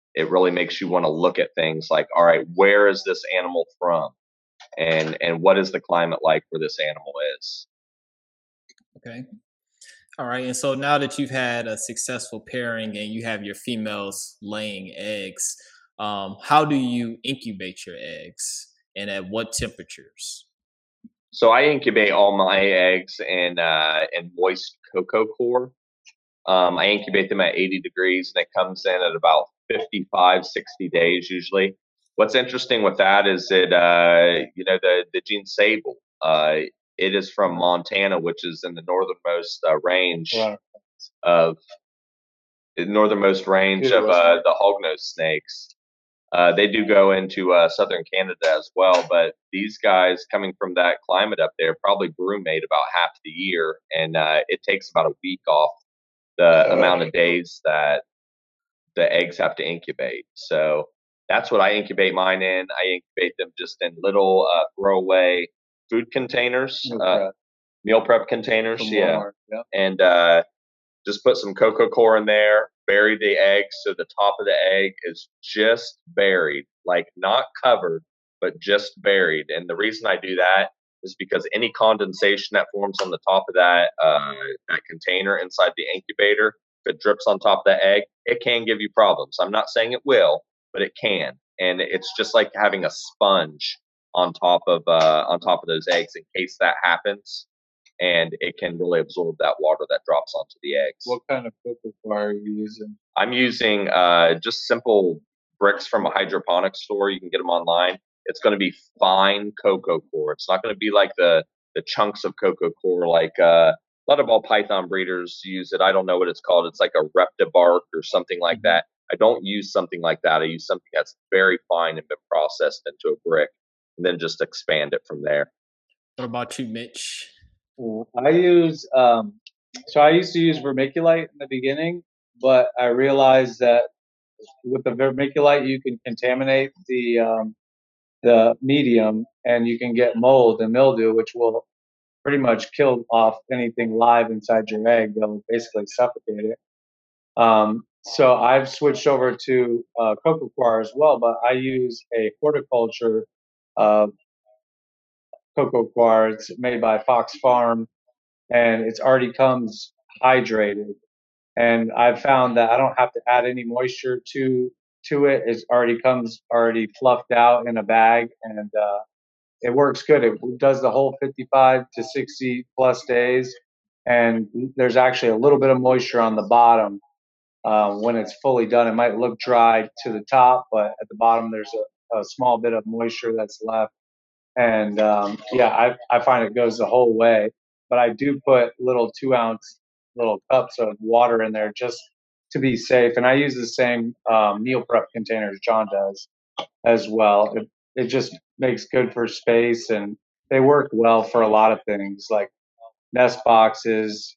it really makes you want to look at things like, all right, where is this animal from? And what is the climate like where this animal is? Okay. All right. And so now that you've had a successful pairing and you have your females laying eggs, how do you incubate your eggs and at what temperatures? So I incubate all my eggs in moist cocoa core. I incubate them at 80 degrees, and it comes in at about 55, 60 days usually. What's interesting with that is that the Gene Sable. It is from Montana, which is in the northernmost range Right. of the hognose snakes. They do go into southern Canada as well, but these guys coming from that climate up there probably brumate about half the year, and it takes about a week off the amount of days that the eggs have to incubate. So that's what I incubate mine in. I incubate them just in little throwaway food containers, meal prep containers. Yeah. Yep. And just put some cocoa core in there, bury the eggs so the top of the egg is just buried, like not covered, but just buried. And the reason I do that is because any condensation that forms on the top of that container inside the incubator, if it drips on top of the egg, it can give you problems. I'm not saying it will, but it can. And it's just like having a sponge on top of those eggs in case that happens, and it can really absorb that water that drops onto the eggs. What kind of cocoa core are you using? I'm using just simple bricks from a hydroponics store. You can get them online. It's going to be fine cocoa core. It's not going to be like the chunks of cocoa core like a lot of ball python breeders use it. I don't know what it's called. It's like a Reptibark or something like that. I don't use something like that. I use something that's very fine and been processed into a brick, and then just expand it from there. What about you, Mitch? I use so I used to use vermiculite in the beginning, but I realized that with the vermiculite you can contaminate the medium, and you can get mold and mildew, which will pretty much kill off anything live inside your egg. They'll basically suffocate it. So I've switched over to cocoa coir as well, but I use a horticulture cocoa coir. It's made by Fox Farm, and it's already comes hydrated. And I've found that I don't have to add any moisture to it. It already comes already fluffed out in a bag, and it works good. It does the whole 55 to 60 plus days, and there's actually a little bit of moisture on the bottom. When it's fully done, it might look dry to the top, but at the bottom there's a small bit of moisture that's left. And I find it goes the whole way. But I do put little 2-ounce little cups of water in there just to be safe. And I use the same meal prep containers John does as well. It just makes good for space, and they work well for a lot of things like nest boxes,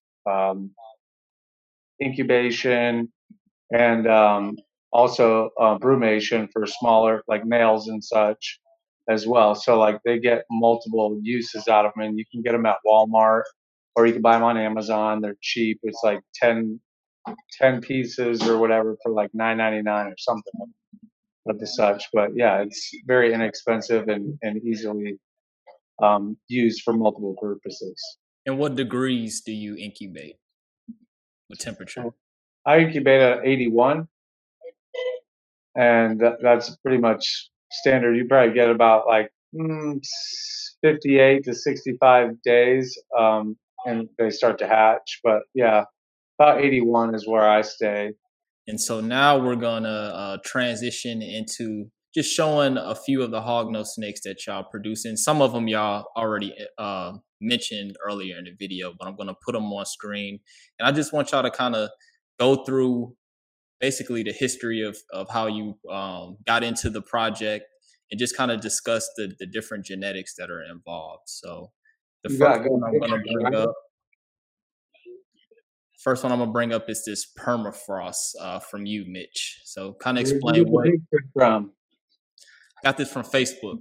incubation, and also brumation for smaller like males and such as well. So like they get multiple uses out of them, and you can get them at Walmart, or you can buy them on Amazon. They're cheap. It's like 10 pieces or whatever for like $9.99 or something of the such. But yeah, it's very inexpensive and easily used for multiple purposes. And what degrees do you incubate? What temperature? I incubate at 81, and that's pretty much standard. You probably get about like 58 to 65 days, and they start to hatch. But yeah, about 81 is where I stay. And so now we're gonna transition into just showing a few of the hognose snakes that y'all producing. Some of them y'all already mentioned earlier in the video, but I'm gonna put them on screen. And I just want y'all to kind of go through basically the history of how you got into the project, and just kind of discuss the different genetics that are involved. So the first one I'm gonna bring up. First one I'm gonna bring up is this permafrost from you, Mitch. So kind of explain what. From? Got this from Facebook.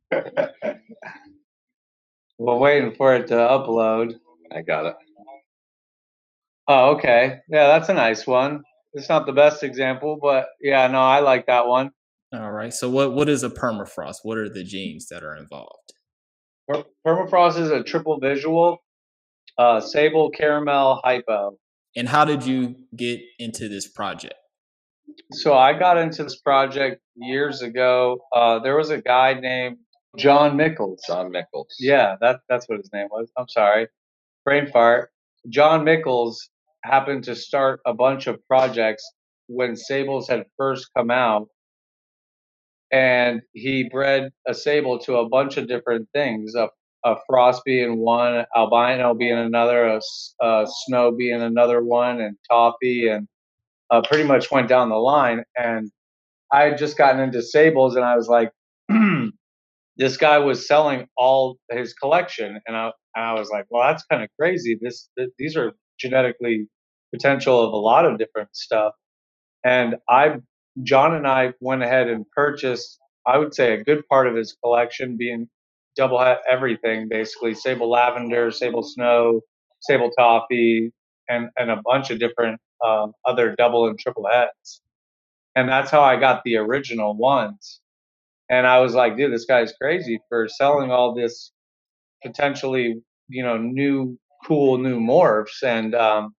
We're waiting for it to upload. I got it. Oh, okay. Yeah, that's a nice one. it's not the best example, but yeah, no, I like that one. All right. So what is a permafrost? What are the genes that are involved? Permafrost is a triple visual, sable, caramel, hypo. And how did you get into this project? So I got into this project years ago. There was a guy named John Mickles. John Mickles. Yeah, that's what his name was. I'm sorry, brain fart. John Mickles happened to start a bunch of projects when sables had first come out, and he bred a sable to a bunch of different things. A frost being one, albino being another, a snow being another one, and toffee, and pretty much went down the line. And I had just gotten into sables, and I was like, this guy was selling all his collection, and I was like, well, that's kind of crazy. These are genetically potential of a lot of different stuff. And John and I went ahead and purchased, I would say, a good part of his collection, being double hat everything, basically sable lavender, sable snow, sable toffee, and a bunch of different other double and triple hats. And that's how I got the original ones. And I was like, dude, this guy's crazy for selling all this potentially, new, cool new morphs. And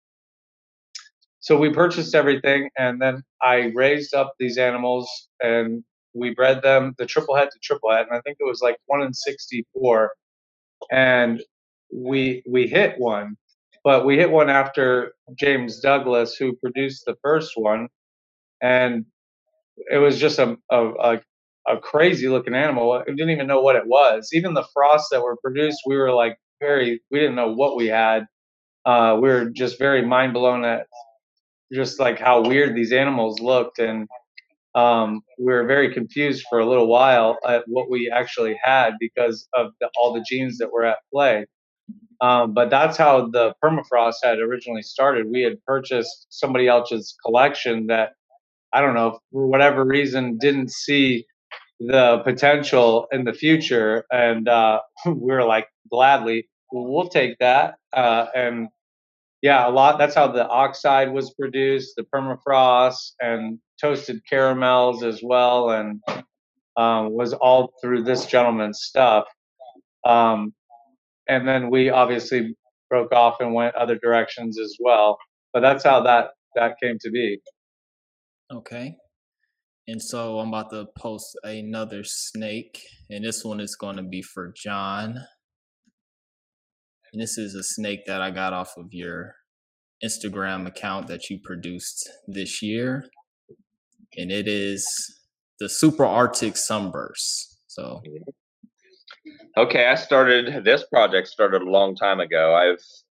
so we purchased everything, and then I raised up these animals, and we bred them the triple het to triple het, and I think it was like 1 in 64, and we hit one, but we hit one after James Douglas, who produced the first one, and it was just a crazy looking animal. We didn't even know what it was. Even the frosts that were produced, we were like we didn't know what we had. We were just very mind blown at just like how weird these animals looked, and we were very confused for a little while at what we actually had because of all the genes that were at play. But that's how the permafrost had originally started. We had purchased somebody else's collection that, I don't know, for whatever reason, didn't see the potential in the future, and we were like, gladly, we'll take that. And yeah, a lot. That's how the oxide was produced, the permafrost, and toasted caramels as well, and was all through this gentleman's stuff. Um, and then we obviously broke off and went other directions as well. But that's how that came to be. Okay. And so I'm about to post another snake, and this one is going to be for John. And this is a snake that I got off of your Instagram account that you produced this year. And it is the Super Arctic Sunburst. So okay, this project started a long time ago.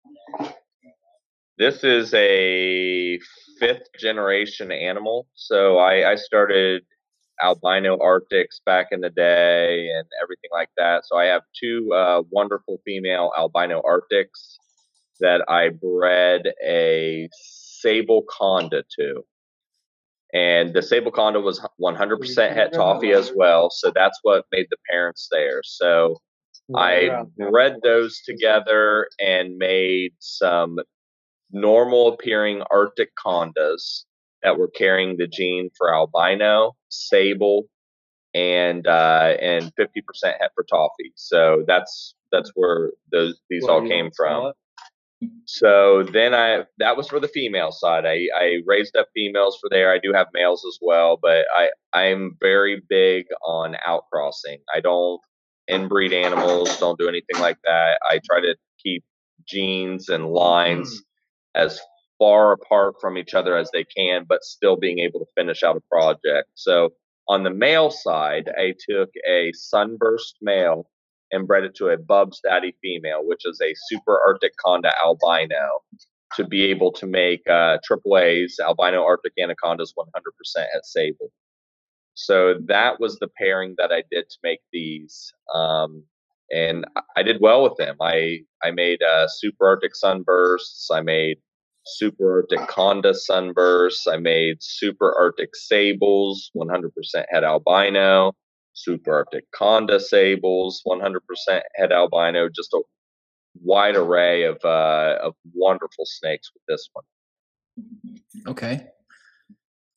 This is a 5th generation animal. So I started albino Arctics back in the day and everything like that. So I have 2 wonderful female albino Arctics that I bred a sable conda to. And the sable conda was 100% het toffee as well. So that's what made the parents there. So I bred those together and made some normal appearing Arctic condas that were carrying the gene for albino, sable, and 50% het for toffee. So that's where these all came from. So then that was for the female side. I raised up females for there. I do have males as well, but I'm very big on outcrossing. I don't inbreed animals, don't do anything like that. I try to keep genes and lines as far apart from each other as they can, but still being able to finish out a project. So on the male side, I took a sunburst male and bred it to a Bub's Daddy female, which is a Super Arctic Conda albino, to be able to make AAAs, albino Arctic anacondas, 100% at sable. So that was the pairing that I did to make these, and I did well with them. I made Super Arctic Sunbursts, I made Super Arctic Conda Sunbursts, I made Super Arctic Sables, 100% het albino, Super Arctic Conda Sables, 100% het albino, just a wide array of wonderful snakes with this one. Okay.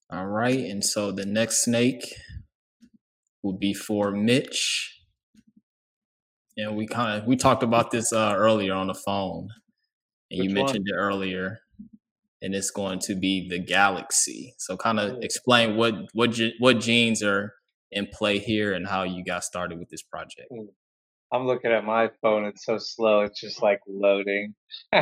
All right, and so the next snake will be for Mitch. And we talked about this earlier on the phone, and you mentioned it earlier, and it's going to be the Galaxy. So kind of explain what genes are in play here and how you got started with this project. I'm looking at my phone. It's so slow. It's just like loading.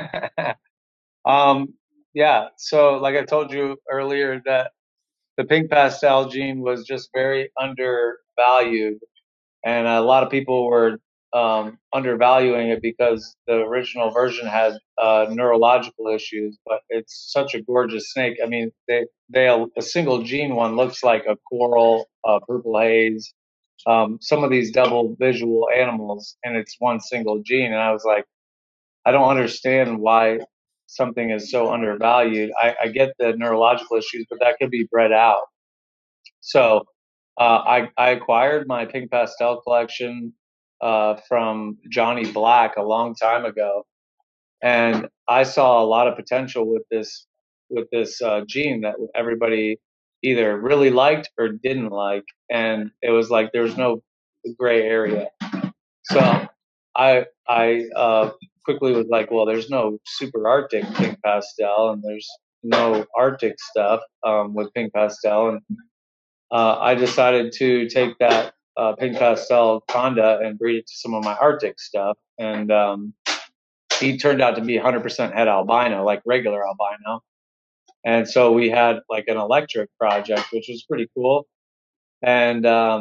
Yeah. So like I told you earlier that the pink pastel gene was just very undervalued, and a lot of people were undervaluing it because the original version had neurological issues. But it's such a gorgeous snake. I mean, a single gene one looks like a coral, purple haze. Some of these double visual animals, and it's one single gene. And I was like, I don't understand why something is so undervalued. I get the neurological issues, but that could be bred out. So I acquired my pink pastel collection from Johnny Black a long time ago, and I saw a lot of potential with this gene that everybody either really liked or didn't like, and it was like there was no gray area. So I quickly was like, well, there's no super Arctic pink pastel, and there's no Arctic stuff with pink pastel, and I decided to take that pink pastel Conda and breed it to some of my Arctic stuff, and he turned out to be 100% het albino, like regular albino. And so we had like an electric project, which was pretty cool. And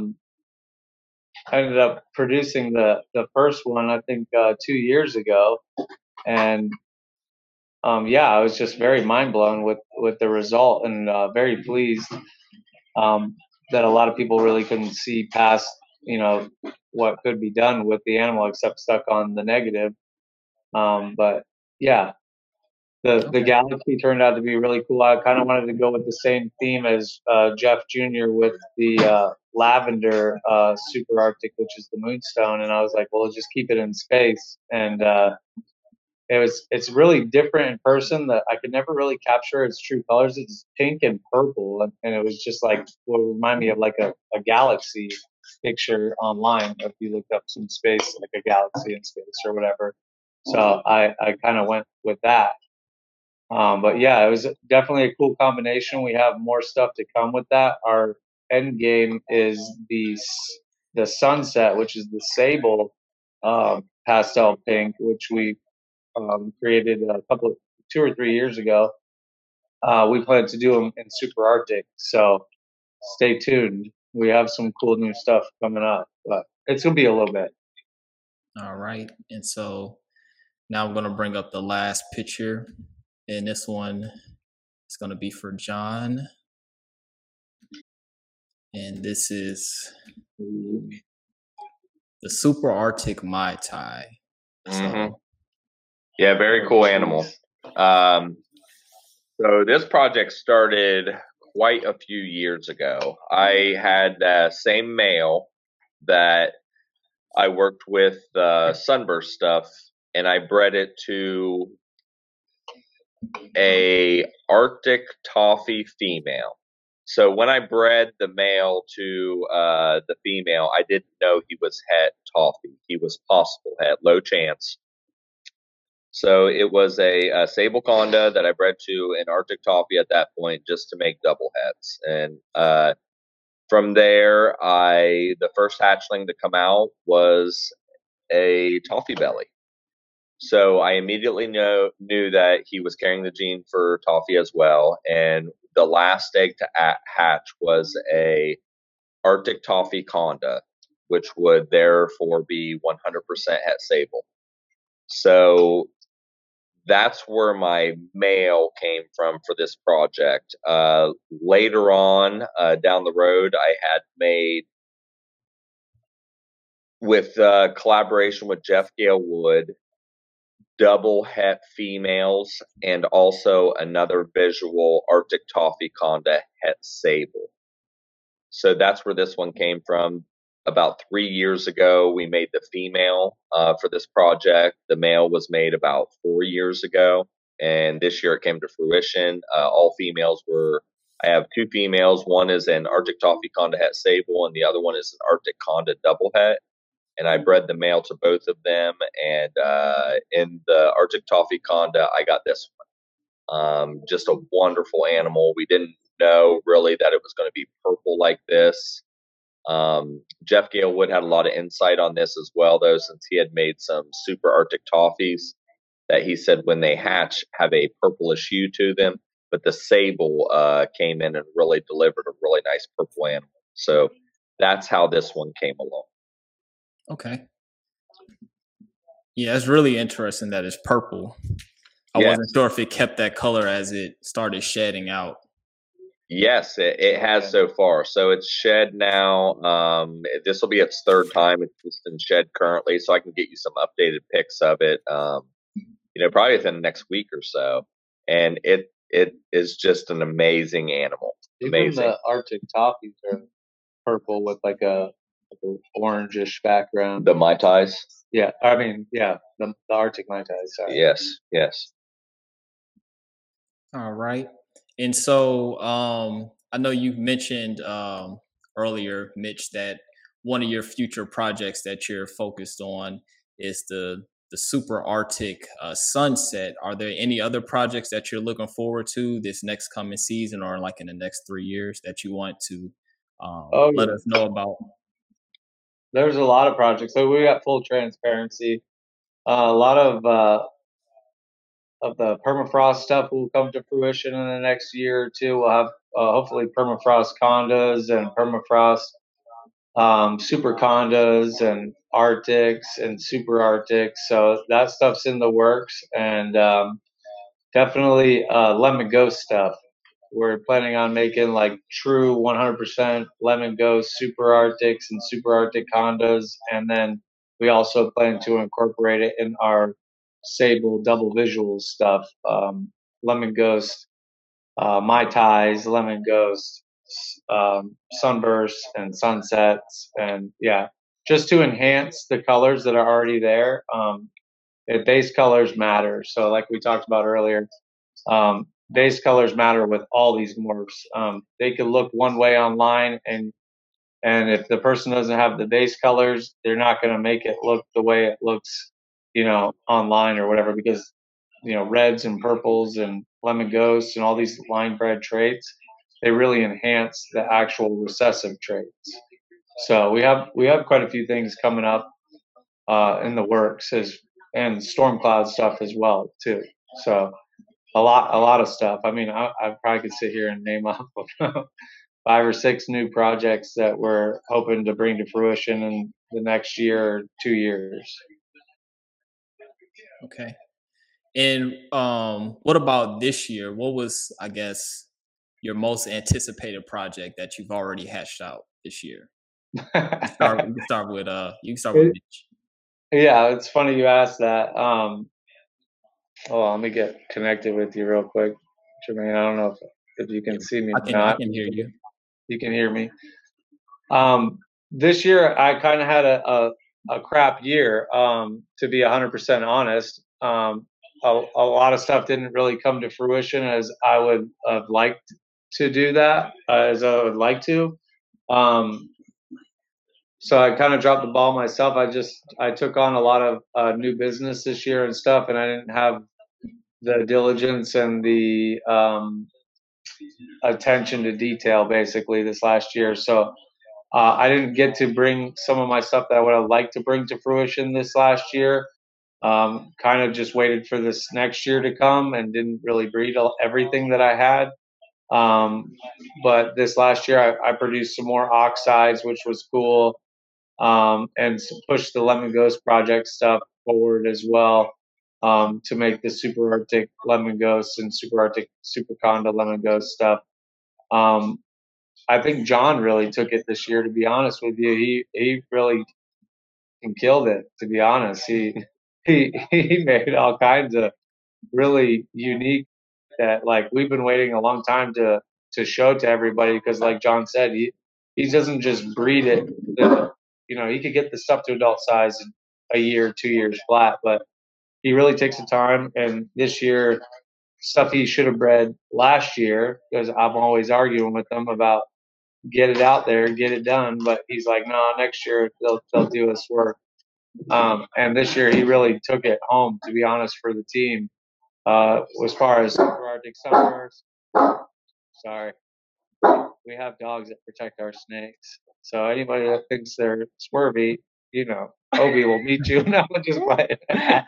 I ended up producing the first one, I think, 2 years ago. And yeah, I was just very mind blown with the result, and very pleased that a lot of people really couldn't see past, what could be done with the animal except stuck on the negative. But yeah, the Galaxy turned out to be really cool. I kind of wanted to go with the same theme as Jeff Jr. with the lavender super Arctic, which is the moonstone, and I was like, well, just keep it in space. And it's really different in person. That I could never really capture its true colors. It's pink and purple, and it was just like what would remind me of like a galaxy picture online if you look up some space, like a galaxy in space or whatever. So I kind of went with that. But yeah, it was definitely a cool combination. We have more stuff to come with that. Our end game is the sunset, which is the sable pastel pink, which we created 2 or 3 years ago. We plan to do them in super Arctic, so stay tuned. We have some cool new stuff coming up, but it's gonna be a little bit. All right, and so now I'm gonna bring up the last picture, and this one is gonna be for John, and this is the super Arctic Mai Tai. Mm-hmm. Yeah, very cool animal. So this project started quite a few years ago. I had that same male that I worked with sunburst stuff, and I bred it to a Arctic toffee female. So when I bred the male to the female, I didn't know he was het toffee. He was possible het, low chance. So it was a sable conda that I bred to an Arctic toffee at that point, just to make double hets. And from there, the first hatchling to come out was a toffee belly. So I immediately knew that he was carrying the gene for toffee as well. And the last egg to hatch was a Arctic toffee conda, which would therefore be 100% het sable. So that's where my male came from for this project. Later on, down the road, I had made, with collaboration with Jeff Gale Wood, double het females, and also another visual Arctic toffee conda het sable. So that's where this one came from. About 3 years ago, we made the female for this project. The male was made about 4 years ago, and this year it came to fruition. All females were I have two females. One is an Arctic Toffee Conda Het Sable, and the other one is an Arctic Conda Double Het. And I bred the male to both of them. And in the Arctic Toffee Conda, I got this one. Just a wonderful animal. We didn't know really that it was going to be purple like this. Jeff Galewood had a lot of insight on this as well, though, since he had made some super Arctic toffees that he said when they hatch have a purplish hue to them. But the sable came in and really delivered a really nice purple animal. So that's how this one came along. Okay. Yeah, it's really interesting that it's purple. I wasn't sure if it kept that color as it started shedding out. Yes, it has so far. So it's shed now. This will be its third time. It's just in shed currently, so I can get you some updated pics of it. Probably within the next week or so. And it is just an amazing animal. Even the Arctic Toffees are purple with like a orangish background. The Mai Tais? Yeah, I mean, yeah, the Arctic Mai Tais. Sorry. Yes. All right. And so I know you mentioned earlier, Mitch, that one of your future projects that you're focused on is the Super Arctic Sunset. Are there any other projects that you're looking forward to this next coming season or like in the next 3 years that you want to let us know about? There's a lot of projects. So we got full transparency. A lot of the permafrost stuff will come to fruition in the next year or two. We'll have hopefully permafrost condas and permafrost super condas and Arctics and super Arctics. So that stuff's in the works, and definitely lemon ghost stuff. We're planning on making like true 100% lemon ghost super Arctics and super Arctic condas, and then we also plan to incorporate it in our sable double visual stuff. Lemon ghost, Mai Tais, lemon ghost, sunbursts and sunsets, and yeah, just to enhance the colors that are already there. Base colors matter. So like we talked about earlier, base colors matter with all these morphs. They could look one way online, and if the person doesn't have the base colors, they're not going to make it look the way it looks, online or whatever, because reds and purples and lemon ghosts and all these line bred traits, they really enhance the actual recessive traits. So we have quite a few things coming up in the works, and storm cloud stuff as well too. So a lot of stuff. I mean, I probably could sit here and name off 5 or 6 new projects that we're hoping to bring to fruition in the next year or 2 years. Okay. And what about this year? What was, I guess, your most anticipated project that you've already hatched out this year? You can start with Mitch. Yeah, it's funny you asked that. Let me get connected with you real quick, Jermaine. I don't know if you can see me. I can hear you. You can hear me. This year I kind of had a crap year, to be 100% honest. A lot of stuff didn't really come to fruition as I would have liked to do that, as I would like to. So I kind of dropped the ball myself. I took on a lot of new business this year and stuff, and I didn't have the diligence and the attention to detail basically this last year. So I didn't get to bring some of my stuff that I would have liked to bring to fruition this last year. Kind of just waited for this next year to come and didn't really breed everything that I had. But this last year I produced some more oxides, which was cool, and pushed the Lemon Ghost project stuff forward as well, to make the Super Arctic Lemon Ghost and Super Arctic Super Conda Lemon Ghost stuff. I think John really took it this year, to be honest with you. He really killed it, to be honest. He made all kinds of really unique that, like, we've been waiting a long time to show to everybody, because like John said, he doesn't just breed it. He could get the stuff to adult size in a year, 2 years flat, but he really takes the time. And this year stuff he should have bred last year, because I'm always arguing with him about get it out there, get it done. But he's like, no, next year they'll do us work. And this year he really took it home, to be honest, for the team. As far as Super Arctic Sunburst, sorry, we have dogs that protect our snakes. So anybody that thinks they're swervy, Obi will meet you. No, just play.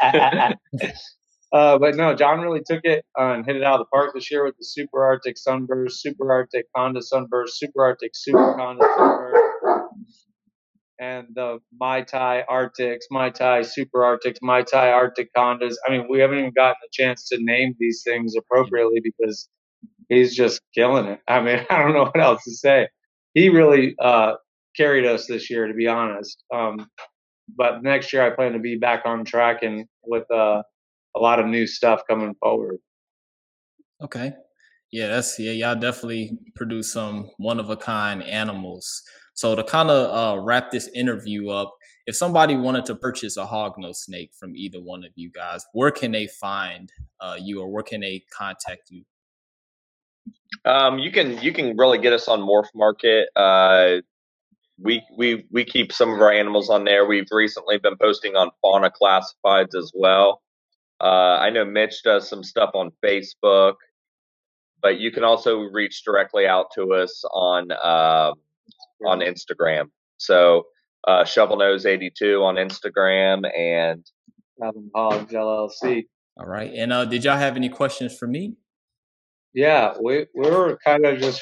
But no, John really took it and hit it out of the park this year with the Super Arctic Sunburst, Super Arctic Conda Sunburst, Super Arctic Super Conda Sunburst, and the Mai Tai Arctics, Mai Tai Super Arctics, Mai Tai Arctic Condas. I mean, we haven't even gotten a chance to name these things appropriately because he's just killing it. I mean, I don't know what else to say. He really carried us this year, to be honest. But next year I plan to be back on track and with a lot of new stuff coming forward. Okay. Yeah, y'all definitely produce some one of a kind animals. So to kind of wrap this interview up, if somebody wanted to purchase a hognose snake from either one of you guys, where can they find you, or where can they contact you? You can really get us on Morph Market. We keep some of our animals on there. We've recently been posting on Fauna Classifieds as well. I know Mitch does some stuff on Facebook, but you can also reach directly out to us on Instagram. So Shovelnose82 on Instagram and Fathom Hogs LLC. All right. And did y'all have any questions for me? Yeah, we were kind of just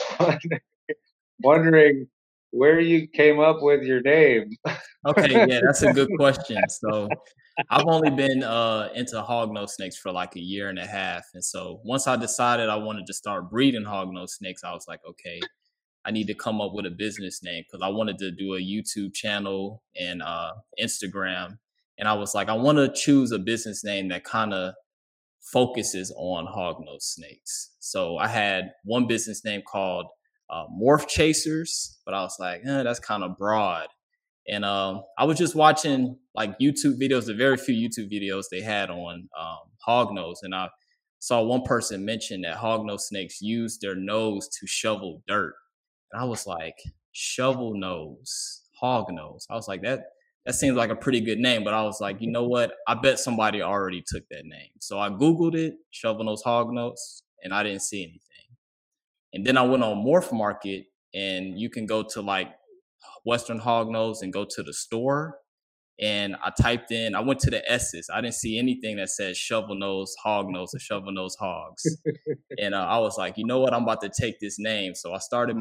wondering where you came up with your name. Okay, yeah, that's a good question. So I've only been into hognose snakes for like a year and a half. And so once I decided I wanted to start breeding hognose snakes, I was like, okay, I need to come up with a business name, because I wanted to do a YouTube channel and Instagram. And I was like, I want to choose a business name that kind of focuses on hognose snakes. So I had one business name called Morph Chasers, but I was like, that's kind of broad. And I was just watching like YouTube videos, the very few YouTube videos they had on hognose, and I saw one person mention that hognose snakes use their nose to shovel dirt. And I was like, shovel nose, hognose. I was like, that seems like a pretty good name. But I was like, you know what? I bet somebody already took that name. So I Googled it, shovel nose, hognose, and I didn't see anything. And then I went on Morph Market, and you can go to like Western Hognose and go to the store. And I went to the S's. I didn't see anything that said shovel nose, hognose, or shovel nose hogs. And I was like, you know what? I'm about to take this name. So I started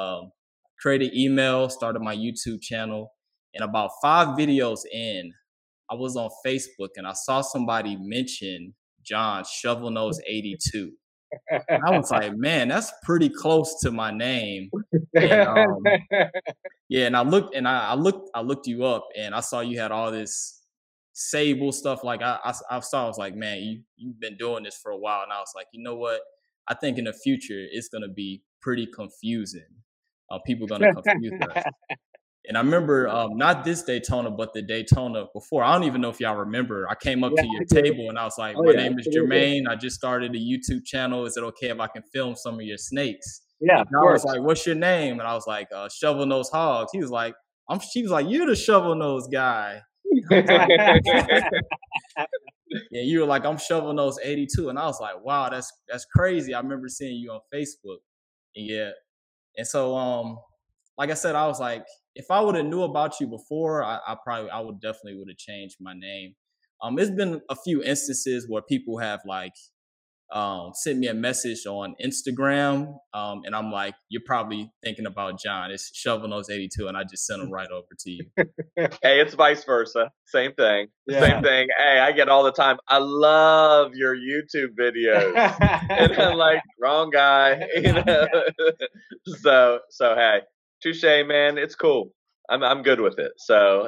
created email, started my YouTube channel. And about 5 videos in, I was on Facebook and I saw somebody mention John Shovelnose82. And I was like, man, that's pretty close to my name. And, yeah, and I looked you up, and I saw you had all this Sable stuff. Like I was like, man, you've been doing this for a while. And I was like, you know what? I think in the future it's gonna be pretty confusing. People are gonna confuse us. And I remember not this Daytona, but the Daytona before. I don't even know if y'all remember. I came up to your table and I was like, my name is Jermaine. I just started a YouTube channel. Is it okay if I can film some of your snakes? Yeah. And I was like, what's your name? And I was like, Shovel Nose Hogs. He was like, she was like, you're the Shovel Nose guy. Yeah, you were like, I'm Shovel Nose 82. And I was like, wow, that's crazy. I remember seeing you on Facebook. And yeah. And so like I said, I was like, if I would have knew about you before, I would definitely would have changed my name. It's been a few instances where people have like sent me a message on Instagram, and I'm like, you're probably thinking about John. It's Shovelnose82, and I just sent them right over to you. Hey, it's vice versa. Same thing. Yeah. Same thing. Hey, I get all the time, I love your YouTube videos. And I'm like, wrong guy. You know? So hey. Touche, man. It's cool. I'm good with it. So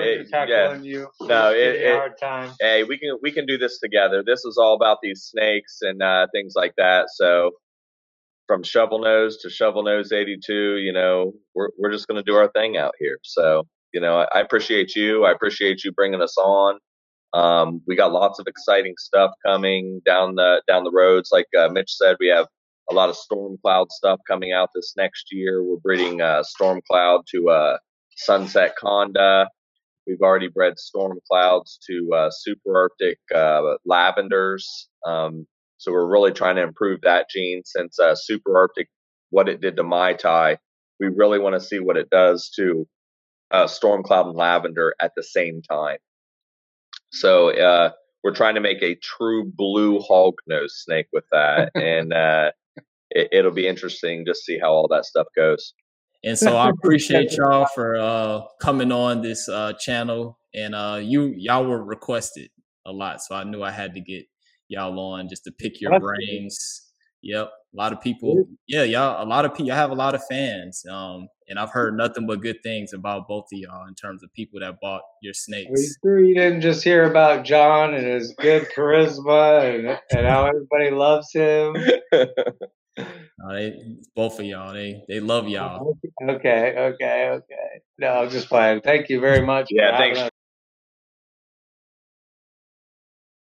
hard time. Hey, we can do this together. This is all about these snakes and things like that. So from Shovel Nose to Shovelnose82, you know, we're just gonna do our thing out here. So you know, I appreciate you. I appreciate you bringing us on. We got lots of exciting stuff coming down the roads. Like Mitch said, we have a lot of storm cloud stuff coming out this next year. We're breeding storm cloud to sunset conda. We've already bred storm clouds to super arctic lavenders. So we're really trying to improve that gene, since super arctic, what it did to Mai Tai, we really want to see what it does to storm cloud and lavender at the same time. So we're trying to make a true blue hognose snake with that, and it'll be interesting to see how all that stuff goes. And so I appreciate y'all for coming on this channel, and y'all were requested a lot, so I knew I had to get y'all on just to pick your brains. Yep, a lot of people. Yeah, y'all. A lot of people. I have a lot of fans, and I've heard nothing but good things about both of y'all in terms of people that bought your snakes. Are you sure you didn't just hear about John and his good charisma and how everybody loves him? Both of y'all, they love y'all. Okay. No, I'm just playing. Thank you very much. Yeah, thanks,